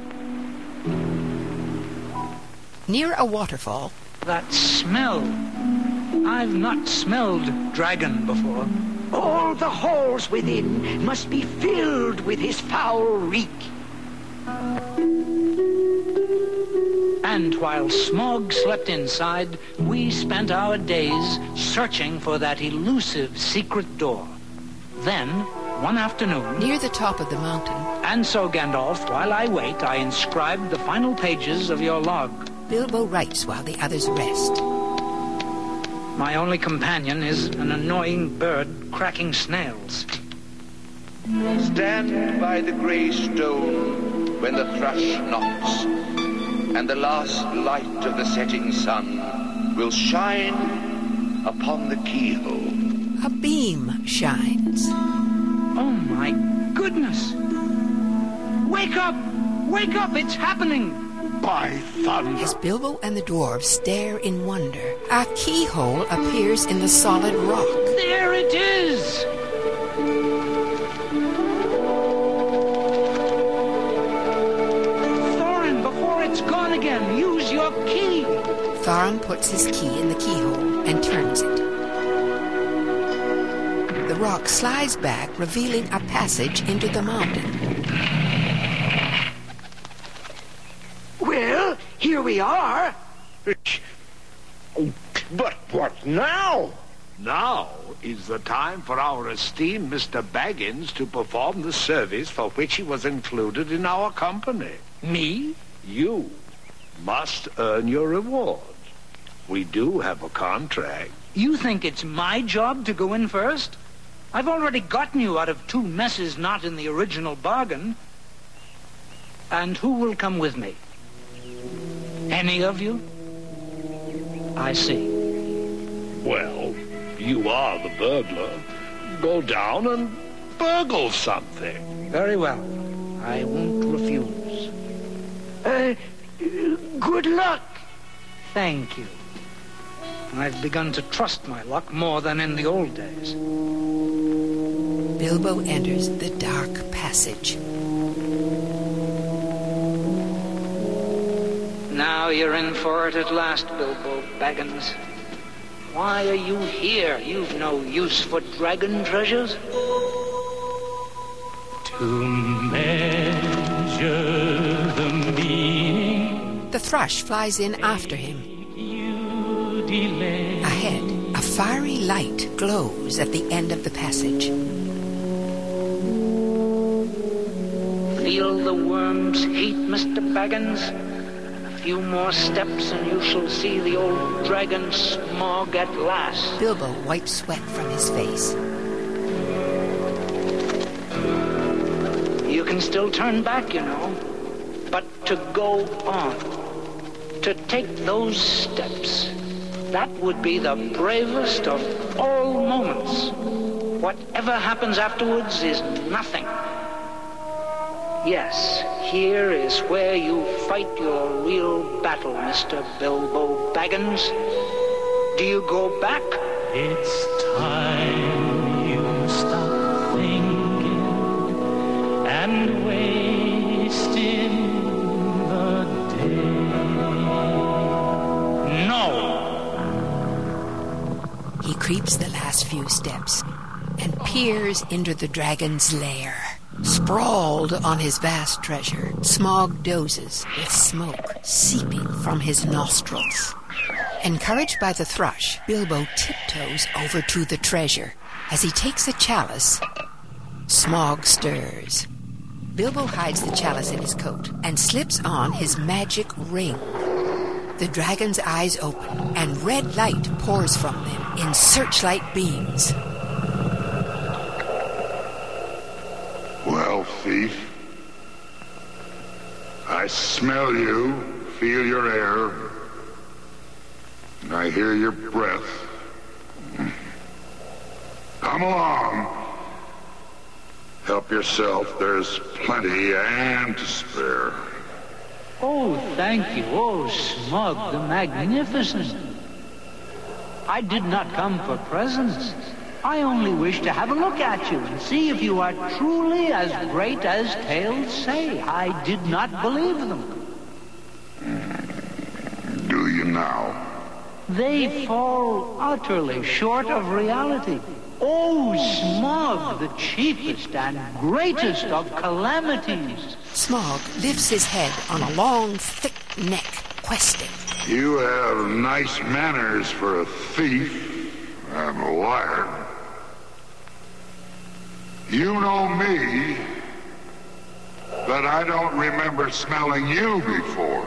Near a waterfall... That smell. I've not smelled dragon before. All the halls within must be filled with his foul reek. And while Smog slept inside, we spent our days searching for that elusive secret door. Then, one afternoon... Near the top of the mountain... And so, Gandalf, while I wait, I inscribed the final pages of your log. Bilbo writes while the others rest. My only companion is an annoying bird cracking snails. Stand by the grey stone when the thrush knocks, and the last light of the setting sun will shine upon the keyhole. A beam shines. Oh, my goodness! Wake up! Wake up! It's happening! By thunder! As Bilbo and the dwarves stare in wonder, a keyhole appears in the solid rock. There it is! Thorin, before it's gone again, use your key! Thorin puts his key in the keyhole and turns it. The rock slides back, revealing a passage into the mountain. Well, here we are. But what now? Now is the time for our esteemed Mr. Baggins to perform the service for which he was included in our company. Me? You must earn your reward. We do have a contract. You think it's my job to go in first? I've already gotten you out of 2 messes not in the original bargain. And who will come with me? Any of you? I see. Well, you are the burglar. Go down and burgle something. Very well. I won't refuse. Good luck. Thank you. I've begun to trust my luck more than in the old days. Bilbo enters the dark passage. Now you're in for it at last, Bilbo Baggins. Why are you here? You've no use for dragon treasures. To measure the meaning. The thrush flies in after him. You delay. Ahead, a fiery light glows at the end of the passage. Feel the worm's heat, Mr. Baggins? A few more steps and you shall see the old dragon Smog at last. Bilbo wipes sweat from his face. You can still turn back, you know. But to go on, to take those steps, that would be the bravest of all moments. Whatever happens afterwards is nothing. Yes, here is where you fight your real battle, Mr. Bilbo Baggins. Do you go back? It's time you stop thinking and wasting the day. No! He creeps the last few steps and peers into the dragon's lair. Sprawled on his vast treasure, Smog dozes with smoke seeping from his nostrils. Encouraged by the thrush, Bilbo tiptoes over to the treasure. As he takes a chalice, Smog stirs. Bilbo hides the chalice in his coat and slips on his magic ring. The dragon's eyes open, and red light pours from them in searchlight beams. Well, thief, I smell you, feel your air, and I hear your breath. Come along. Help yourself. There's plenty and to spare. Oh, thank you. Oh, Smug the Magnificent. I did not come for presents. I only wish to have a look at you and see if you are truly as great as tales say. I did not believe them. Do you now? They fall utterly short of reality. Oh, Smog, the chiefest and greatest of calamities. Smog lifts his head on a long, thick neck, questing. You have nice manners for a thief and a liar. You know me, but I don't remember smelling you before.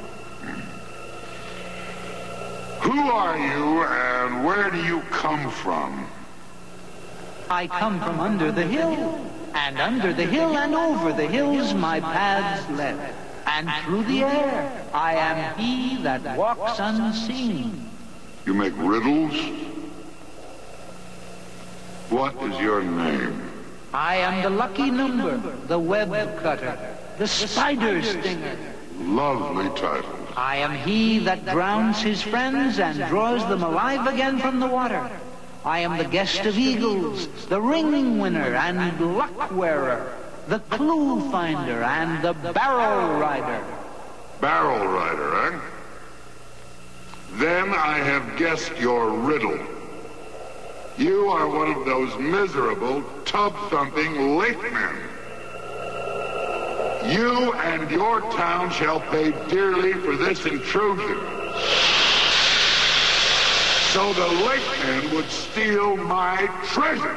Who are you and where do you come from? I come from under the hill, and under the hill and over the hills my paths led, and through the air I am he that walks unseen. You make riddles? What is your name? I am the lucky number, the web cutter, the spider stinger. Lovely title. I am he that drowns his friends and draws them alive again from the water. I am the guest of eagles, the ring winner and luck wearer, the clue finder and the barrel rider. Barrel rider, eh? Then I have guessed your riddle. You are one of those miserable, tub-thumping lake men. You and your town shall pay dearly for this intrusion. So the lakemen would steal my treasure.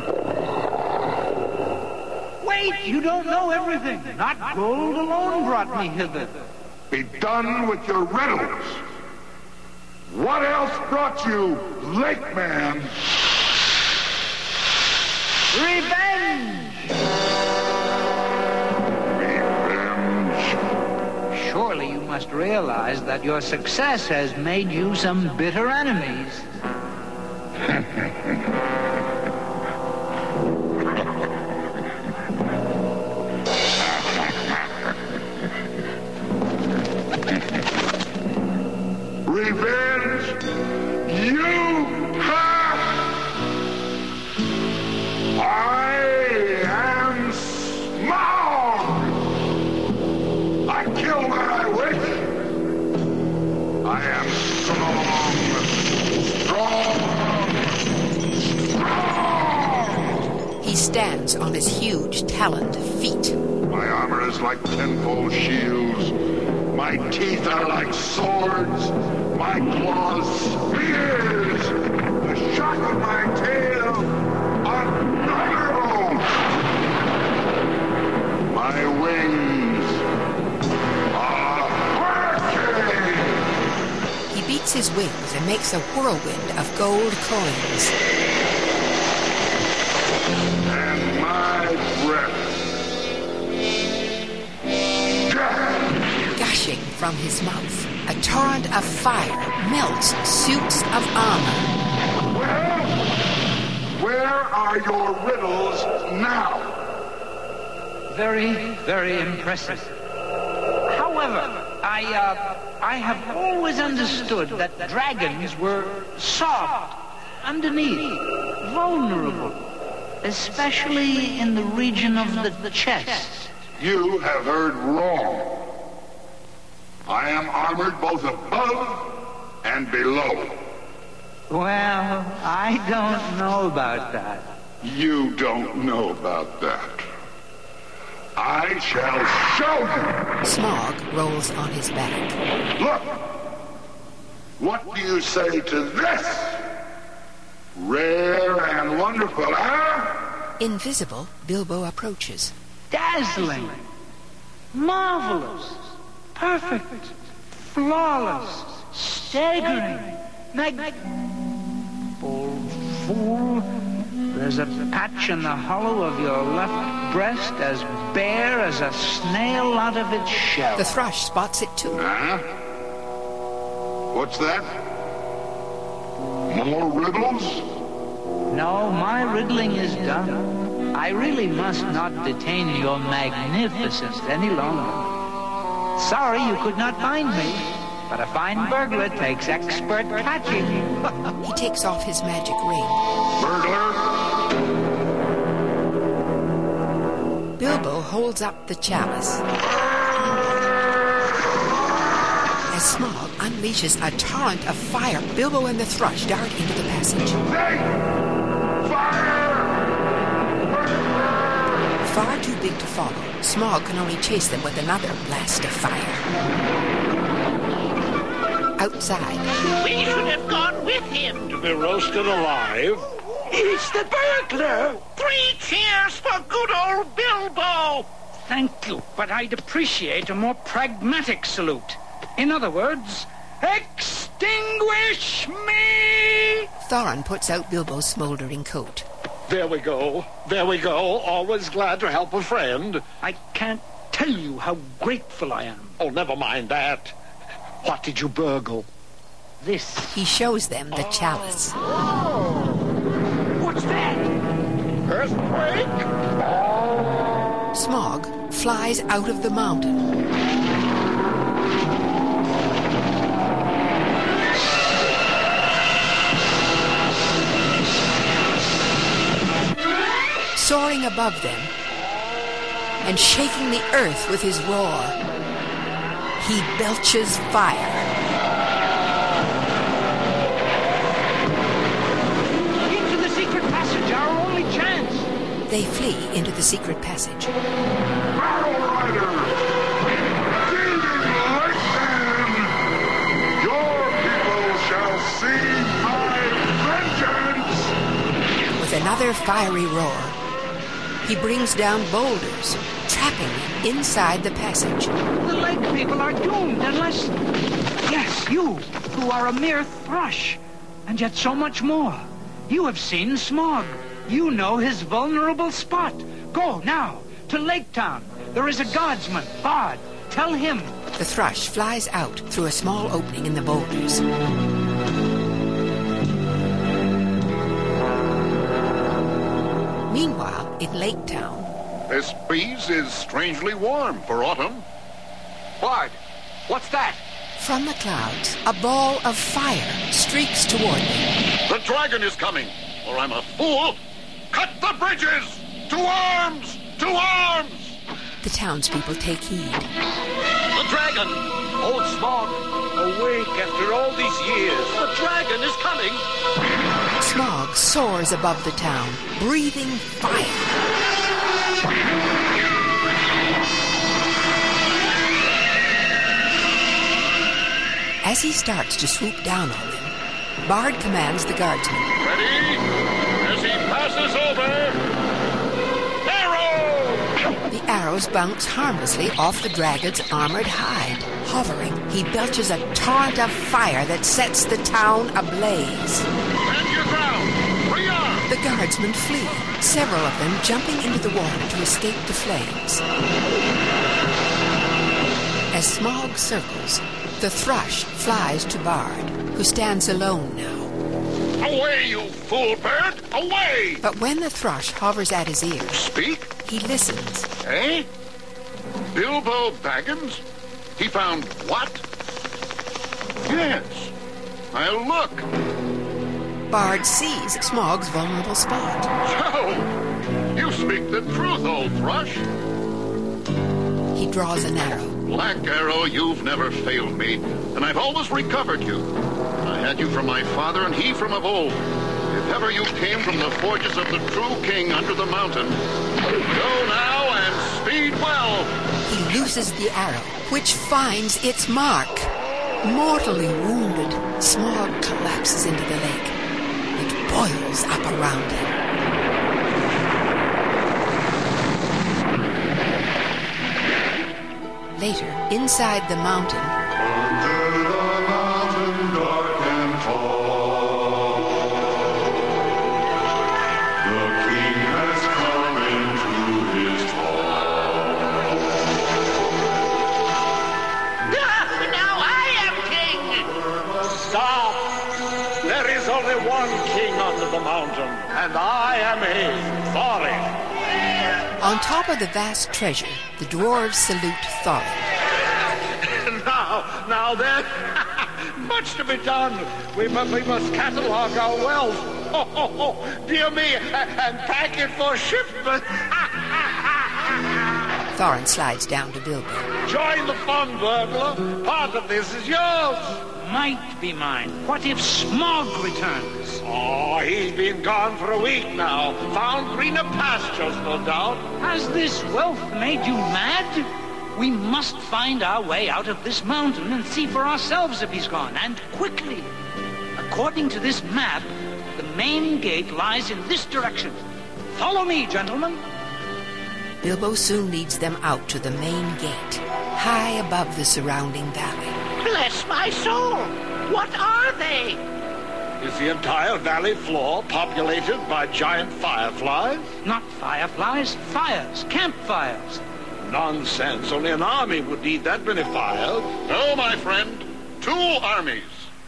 Wait, you don't know everything. Not gold alone brought me hither. Be done with your riddles. What else brought you, lakeman? Revenge! Surely you must realize that your success has made you some bitter enemies. Revenge? You have! I am Smog! I kill when I wish. I am strong. He stands on his huge taloned feet. My armor is like tenfold shields. My teeth are like swords. My claws spears. The shock of my tail unutterable. My wings are hurricane. He beats his wings and makes a whirlwind of gold coins. And my breath. Gushing from his mouth, a torrent of fire melts suits of armor. Well, where are your riddles now? Very, very impressive. However, I have always understood that dragons were soft, underneath, vulnerable, especially in the region of the chest. You have heard wrong. I am armored both above and below. Well, I don't know about that. You don't know about that. I shall show you. Smog rolls on his back. Look! What do you say to this? Rare and wonderful, huh? Invisible, Bilbo approaches. Dazzling. Marvelous. Perfect. flawless, staggering, Old fool, there's a patch in the hollow of your left breast as bare as a snail out of its shell. The thrush spots it too. Huh? What's that? More riddles? No, my riddling is done. I really must not detain your magnificence any longer. Sorry you could not find me, but a fine burglar takes expert catching. He takes off his magic ring. Burglar? Bilbo holds up the chalice. As Smaug unleashes a torrent of fire, Bilbo and the thrush dart into the passage. Far too big to follow, Smaug can only chase them with another blast of fire. Outside, We should have gone with him. To be roasted alive? He's the burglar. 3 cheers for good old Bilbo. Thank you, but I'd appreciate a more pragmatic salute. In other words, extinguish me! Thorin puts out Bilbo's smoldering coat. There we go. There we go. Always glad to help a friend. I can't tell you how grateful I am. Oh, never mind that. What did you burgle? This. He shows them the chalice. What's that? Earthquake? Smaug flies out of the mountain. Soaring above them and shaking the earth with his roar, he belches fire. Into the secret passage, our only chance. They flee into the secret passage. Battle Riders! Leading Lightman! Your people shall see my vengeance! With another fiery roar, he brings down boulders, trapping them inside the passage. The lake people are doomed unless... Yes, you, who are a mere thrush, and yet so much more. You have seen Smaug. You know his vulnerable spot. Go now to Lake Town. There is a guardsman, Bard. Tell him. The thrush flies out through a small opening in the boulders. Meanwhile, in Lake Town, This breeze is strangely warm for autumn. Bard, what's that? from the clouds, a ball of fire streaks toward them. The dragon is coming, or I'm a fool. Cut the bridges! To arms! To arms! The townspeople take heed. The dragon! Old Smaug! Awake after all these years. The dragon is coming! Smaug soars above the town, breathing fire. As he starts to swoop down on them, Bard commands the guardsmen. Ready? As he passes over... Arrow! The arrows bounce harmlessly off the dragon's armored hide. Hovering, he belches a torrent of fire that sets the town ablaze. Stand your ground! Rearm! The guardsmen flee, several of them jumping into the water to escape the flames. As Smaug circles, the thrush flies to Bard, who stands alone now. Away, you fool bird! Away! But when the thrush hovers at his ear, Speak? he listens. Eh? Bilbo Baggins? He found what? Yes. I'll look. Bard sees Smaug's vulnerable spot. So, you speak the truth, old thrush. He draws an arrow. Black Arrow, you've never failed me, and I've always recovered you. I had you from my father and he from of old. If ever you came from the forges of the true king under the mountain, go now and speed well. He looses the arrow, which finds its mark. Mortally wounded, Smaug collapses into the lake. It boils up around him. Later, inside the mountain, mountain, and I am he, Thorin. On top of the vast treasure, the dwarves salute Thorin. Now then, much to be done. We must catalogue our wealth. Oh, dear me, and pack it for shipment. Thorin slides down to Bilbo. Join the fun, burglar. Part of this is yours. Might be mine. What if Smog returns? Oh, he's been gone for a week now. Found greener pastures, no doubt. Has this wealth made you mad? We must find our way out of this mountain and see for ourselves if he's gone, and quickly. According to this map, the main gate lies in this direction. Follow me, gentlemen. Bilbo soon leads them out to the main gate, high above the surrounding valley. Bless my soul! What are they? Is the entire valley floor populated by giant fireflies? Not fireflies, fires, campfires. Nonsense. Only an army would need that many fires. No, my friend. 2 armies.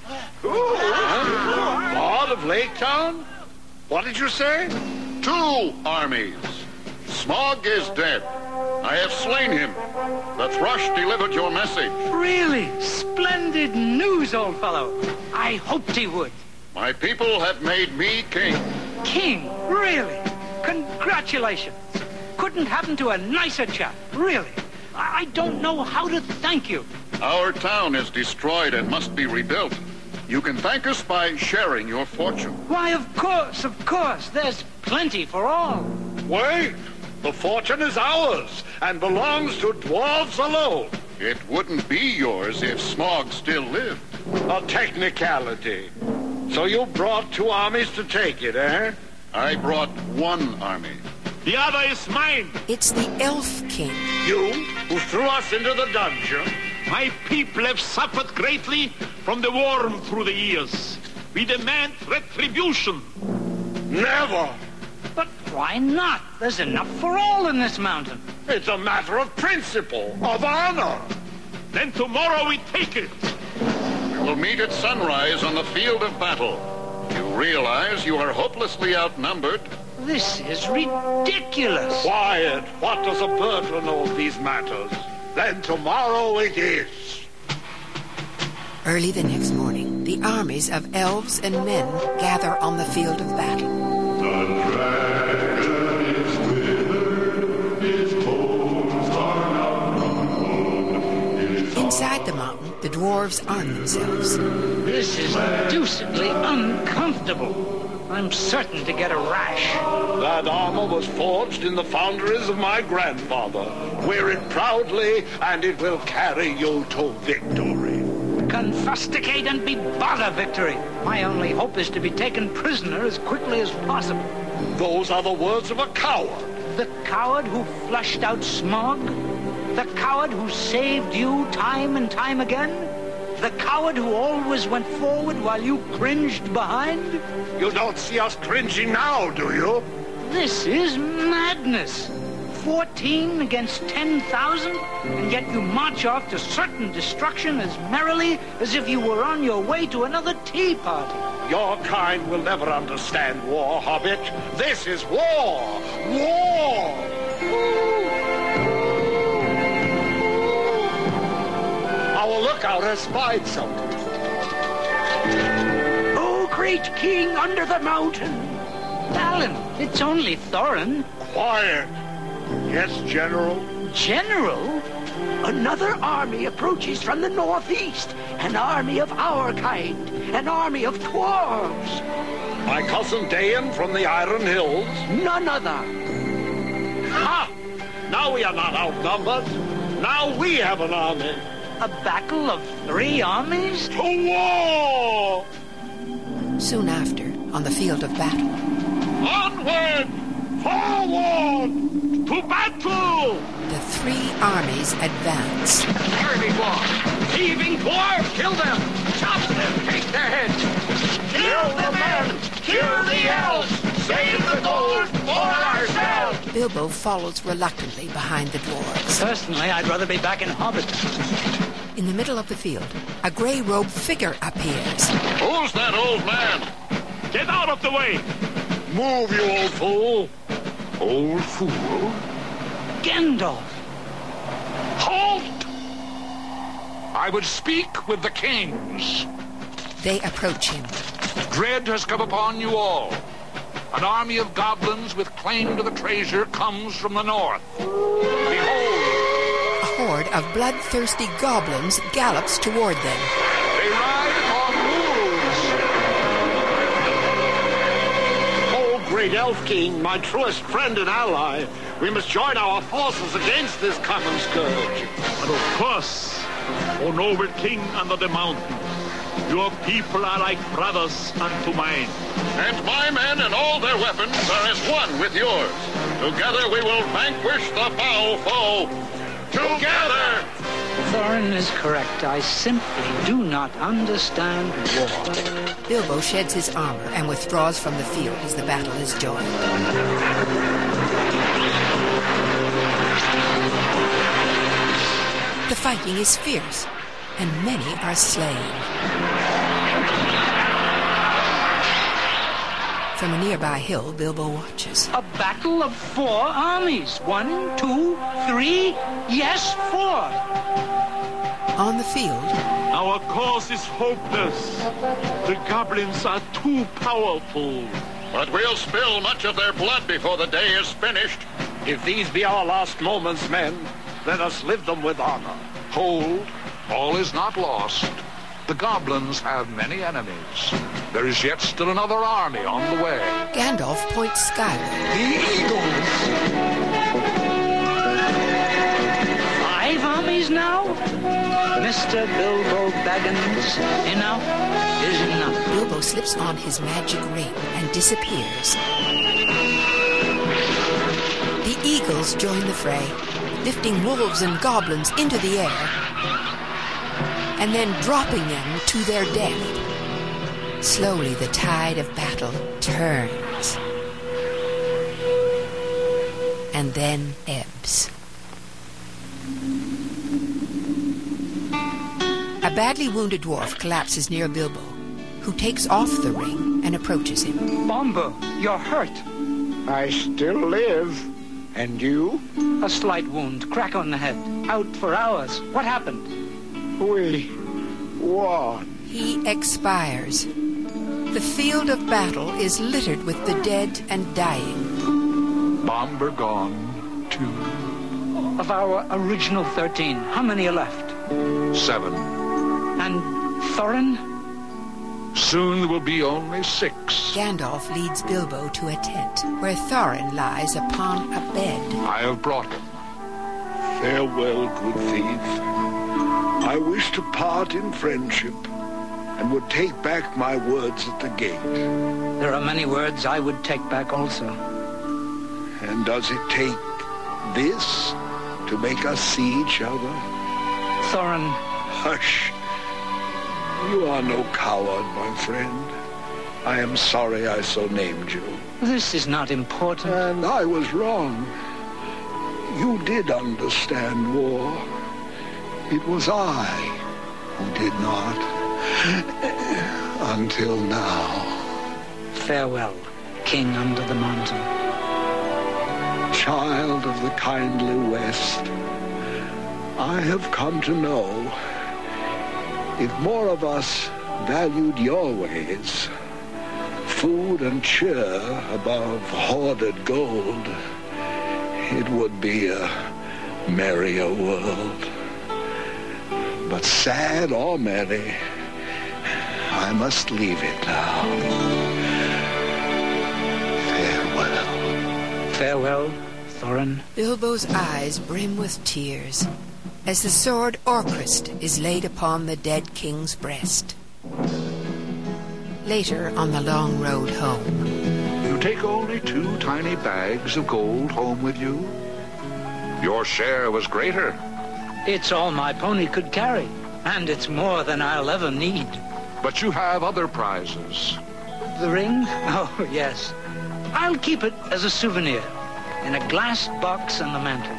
Lord of Lake Town? What did you say? 2 armies. Smog is dead. I have slain him. The thrush delivered your message. Really? Splendid news, old fellow. I hoped he would. My people have made me king. King? Really? Congratulations. Couldn't happen to a nicer chap. Really. I don't know how to thank you. Our town is destroyed and must be rebuilt. You can thank us by sharing your fortune. Why, of course. There's plenty for all. Wait. The fortune is ours and belongs to dwarves alone. It wouldn't be yours if Smog still lived. A technicality. So you brought 2 armies to take it, eh? I brought 1 army. The other is mine. It's the Elf King. You, who threw us into the dungeon. My people have suffered greatly from the worm through the years. We demand retribution. Never. But why not? There's enough for all in this mountain. It's a matter of principle, of honor. Then tomorrow we take it. We will meet at sunrise on the field of battle. You realize you are hopelessly outnumbered. This is ridiculous. Quiet. What does a burglar know of these matters? Then tomorrow it is. Early the next morning, the armies of elves and men gather on the field of battle. The dragon is withered, his bones are now crumbled. Inside the mountain, the dwarves arm themselves. This is deucedly uncomfortable. I'm certain to get a rash. That armor was forged in the foundries of my grandfather. Wear it proudly, and it will carry you to victory. Confusticate and be bother victory. My only hope is to be taken prisoner as quickly as possible. Those are the words of a coward. The coward who flushed out Smog? The coward who saved you time and time again? The coward who always went forward while you cringed behind? You don't see us cringing now, do you? This is madness. 14 against 10,000, and yet you march off to certain destruction as merrily as if you were on your way to another tea party. Your kind will never understand war, Hobbit. This is war! War! Our lookout has spied something. Oh, great king under the mountain. Balin, it's only Thorin. Quiet. Yes, General. General? Another army approaches from the northeast. An army of our kind. An army of dwarves. My cousin Dayan from the Iron Hills. None other. Ha! Now we are not outnumbered. Now we have an army. A battle of 3 armies? To war! Soon after, on the field of battle. Onward! Forward! To battle! The 3 armies advance. Herbivore! Thieving dwarves! Kill them! Chop them! Take their heads! Kill the men! Kill the elves! Save the gold for ourselves! Bilbo follows reluctantly behind the dwarves. Personally, I'd rather be back in Hobbit. In the middle of the field, a grey-robed figure appears. Who's that old man? Get out of the way! Move, you old fool! Old fool? Gandalf! Halt! I would speak with the kings. They approach him. Dread has come upon you all. An army of goblins with claim to the treasure comes from the north. Behold! A horde of bloodthirsty goblins gallops toward them. They ride upon wolves. Oh, great Elf King, my truest friend and ally, we must join our forces against this common scourge. But of course, O noble king under the mountain, your people are like brothers unto mine. And my men and all their weapons are as one with yours. Together we will vanquish the foul foe. Together! Thorin is correct. I simply do not understand war. Bilbo sheds his armor and withdraws from the field as the battle is joined. The fighting is fierce, and many are slain. From a nearby hill, Bilbo watches. A battle of 4 armies. 1, 2, 3, yes, 4. On the field, Our cause is hopeless. The goblins are too powerful. But we'll spill much of their blood before the day is finished. If these be our last moments, men, let us live them with honor. Hold, all is not lost. The goblins have many enemies. There is yet still another army on the way. Gandalf points skyward. The eagles! 5 armies now? Mr. Bilbo Baggins, enough is enough. Bilbo slips on his magic ring and disappears. The eagles join the fray, lifting wolves and goblins into the air, and then dropping them to their death. Slowly the tide of battle turns, and then ebbs. A badly wounded dwarf collapses near Bilbo, who takes off the ring and approaches him. Bombo, you're hurt. I still live. And you? A slight wound, crack on the head. Out for hours. What happened? We won. He expires. The field of battle is littered with the dead and dying. Bomber gone, too. Of our original 13, how many are left? 7. And Thorin? Soon there will be only 6. Gandalf leads Bilbo to a tent where Thorin lies upon a bed. I have brought him. Farewell, good thief. I wish to part in friendship and would take back my words at the gate. There are many words I would take back also. And does it take this to make us see each other? Thorin. Hush. You are no coward, my friend. I am sorry I so named you. This is not important. And I was wrong. You did understand war. It was I who did not. Until now. Farewell, King under the mountain. Child of the kindly West, I have come to know if more of us valued your ways, food and cheer above hoarded gold, it would be a merrier world. But sad or merry, I must leave it now. Farewell. Farewell, Thorin. Bilbo's eyes brim with tears as the sword Orcrist is laid upon the dead king's breast. Later, on the long road home. You take only 2 tiny bags of gold home with you? Your share was greater. It's all my pony could carry, and it's more than I'll ever need. But you have other prizes. The ring? Oh, yes. I'll keep it as a souvenir, in a glass box on the mantel.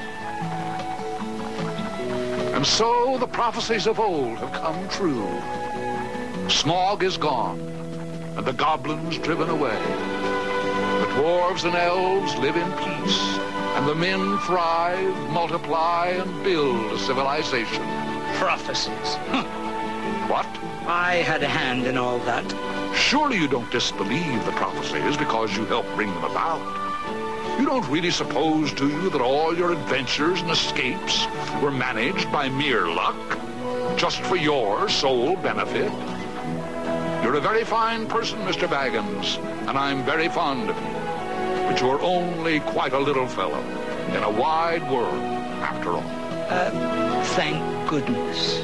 And so the prophecies of old have come true. Smaug is gone. and the goblins driven away. The dwarves and elves live in peace, and the men thrive, multiply, and build a civilization. Prophecies. What? I had a hand in all that. Surely you don't disbelieve the prophecies because you helped bring them about. You don't really suppose, do you, that all your adventures and escapes were managed by mere luck, just for your sole benefit? You're a very fine person, Mr. Baggins, and I'm very fond of you. But you're only quite a little fellow in a wide world, after all. Thank goodness.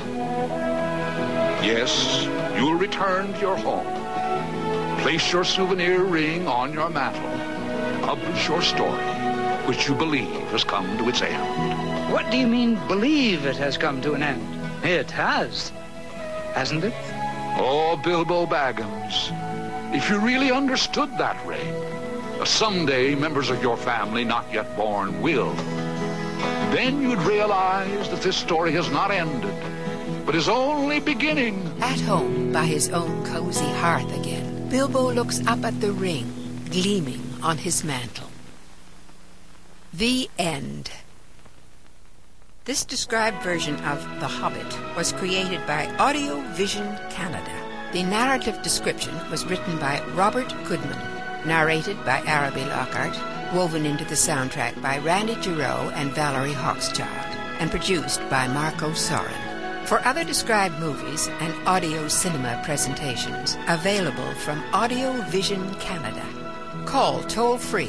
Yes, you'll return to your home. Place your souvenir ring on your mantle. Publish your story, which you believe has come to its end. What do you mean, believe it has come to an end? It has, hasn't it? Oh, Bilbo Baggins, if you really understood that ring, someday members of your family not yet born will, then you'd realize that this story has not ended, but is only beginning. At home by his own cozy hearth again, Bilbo looks up at the ring, gleaming on his mantle. The end. This described version of The Hobbit was created by Audio Vision Canada. The narrative description was written by Robert Goodman, narrated by Araby Lockhart, woven into the soundtrack by Randy Giroux and Valerie Hawkschild, and produced by Marco Soren. For other described movies and audio cinema presentations available from Audio Vision Canada, call toll-free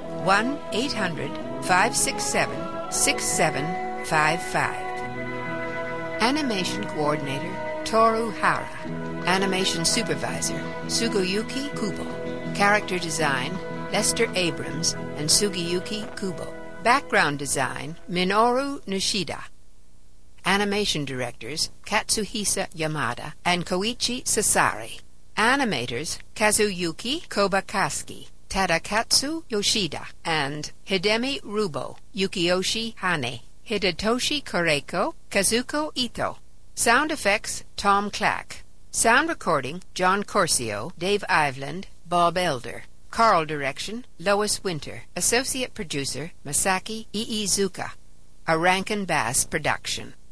1-800-567-6755. Animation Coordinator Toru Hara. Animation Supervisor Sugiyuki Kubo. Character Design Lester Abrams and Sugiyuki Kubo. Background Design Minoru Nishida. Animation Directors Katsuhisa Yamada and Koichi Sasari. Animators Kazuyuki Kobakaski, Tadakatsu Yoshida, and Hidemi Rubo, Yukiyoshi Hane, Hidetoshi Koreko, Kazuko Ito. Sound effects Tom Clack. Sound recording John Corsio, Dave Iveland, Bob Elder. Choral direction Lois Winter. Associate producer Masaki Iizuka. A Rankin Bass production.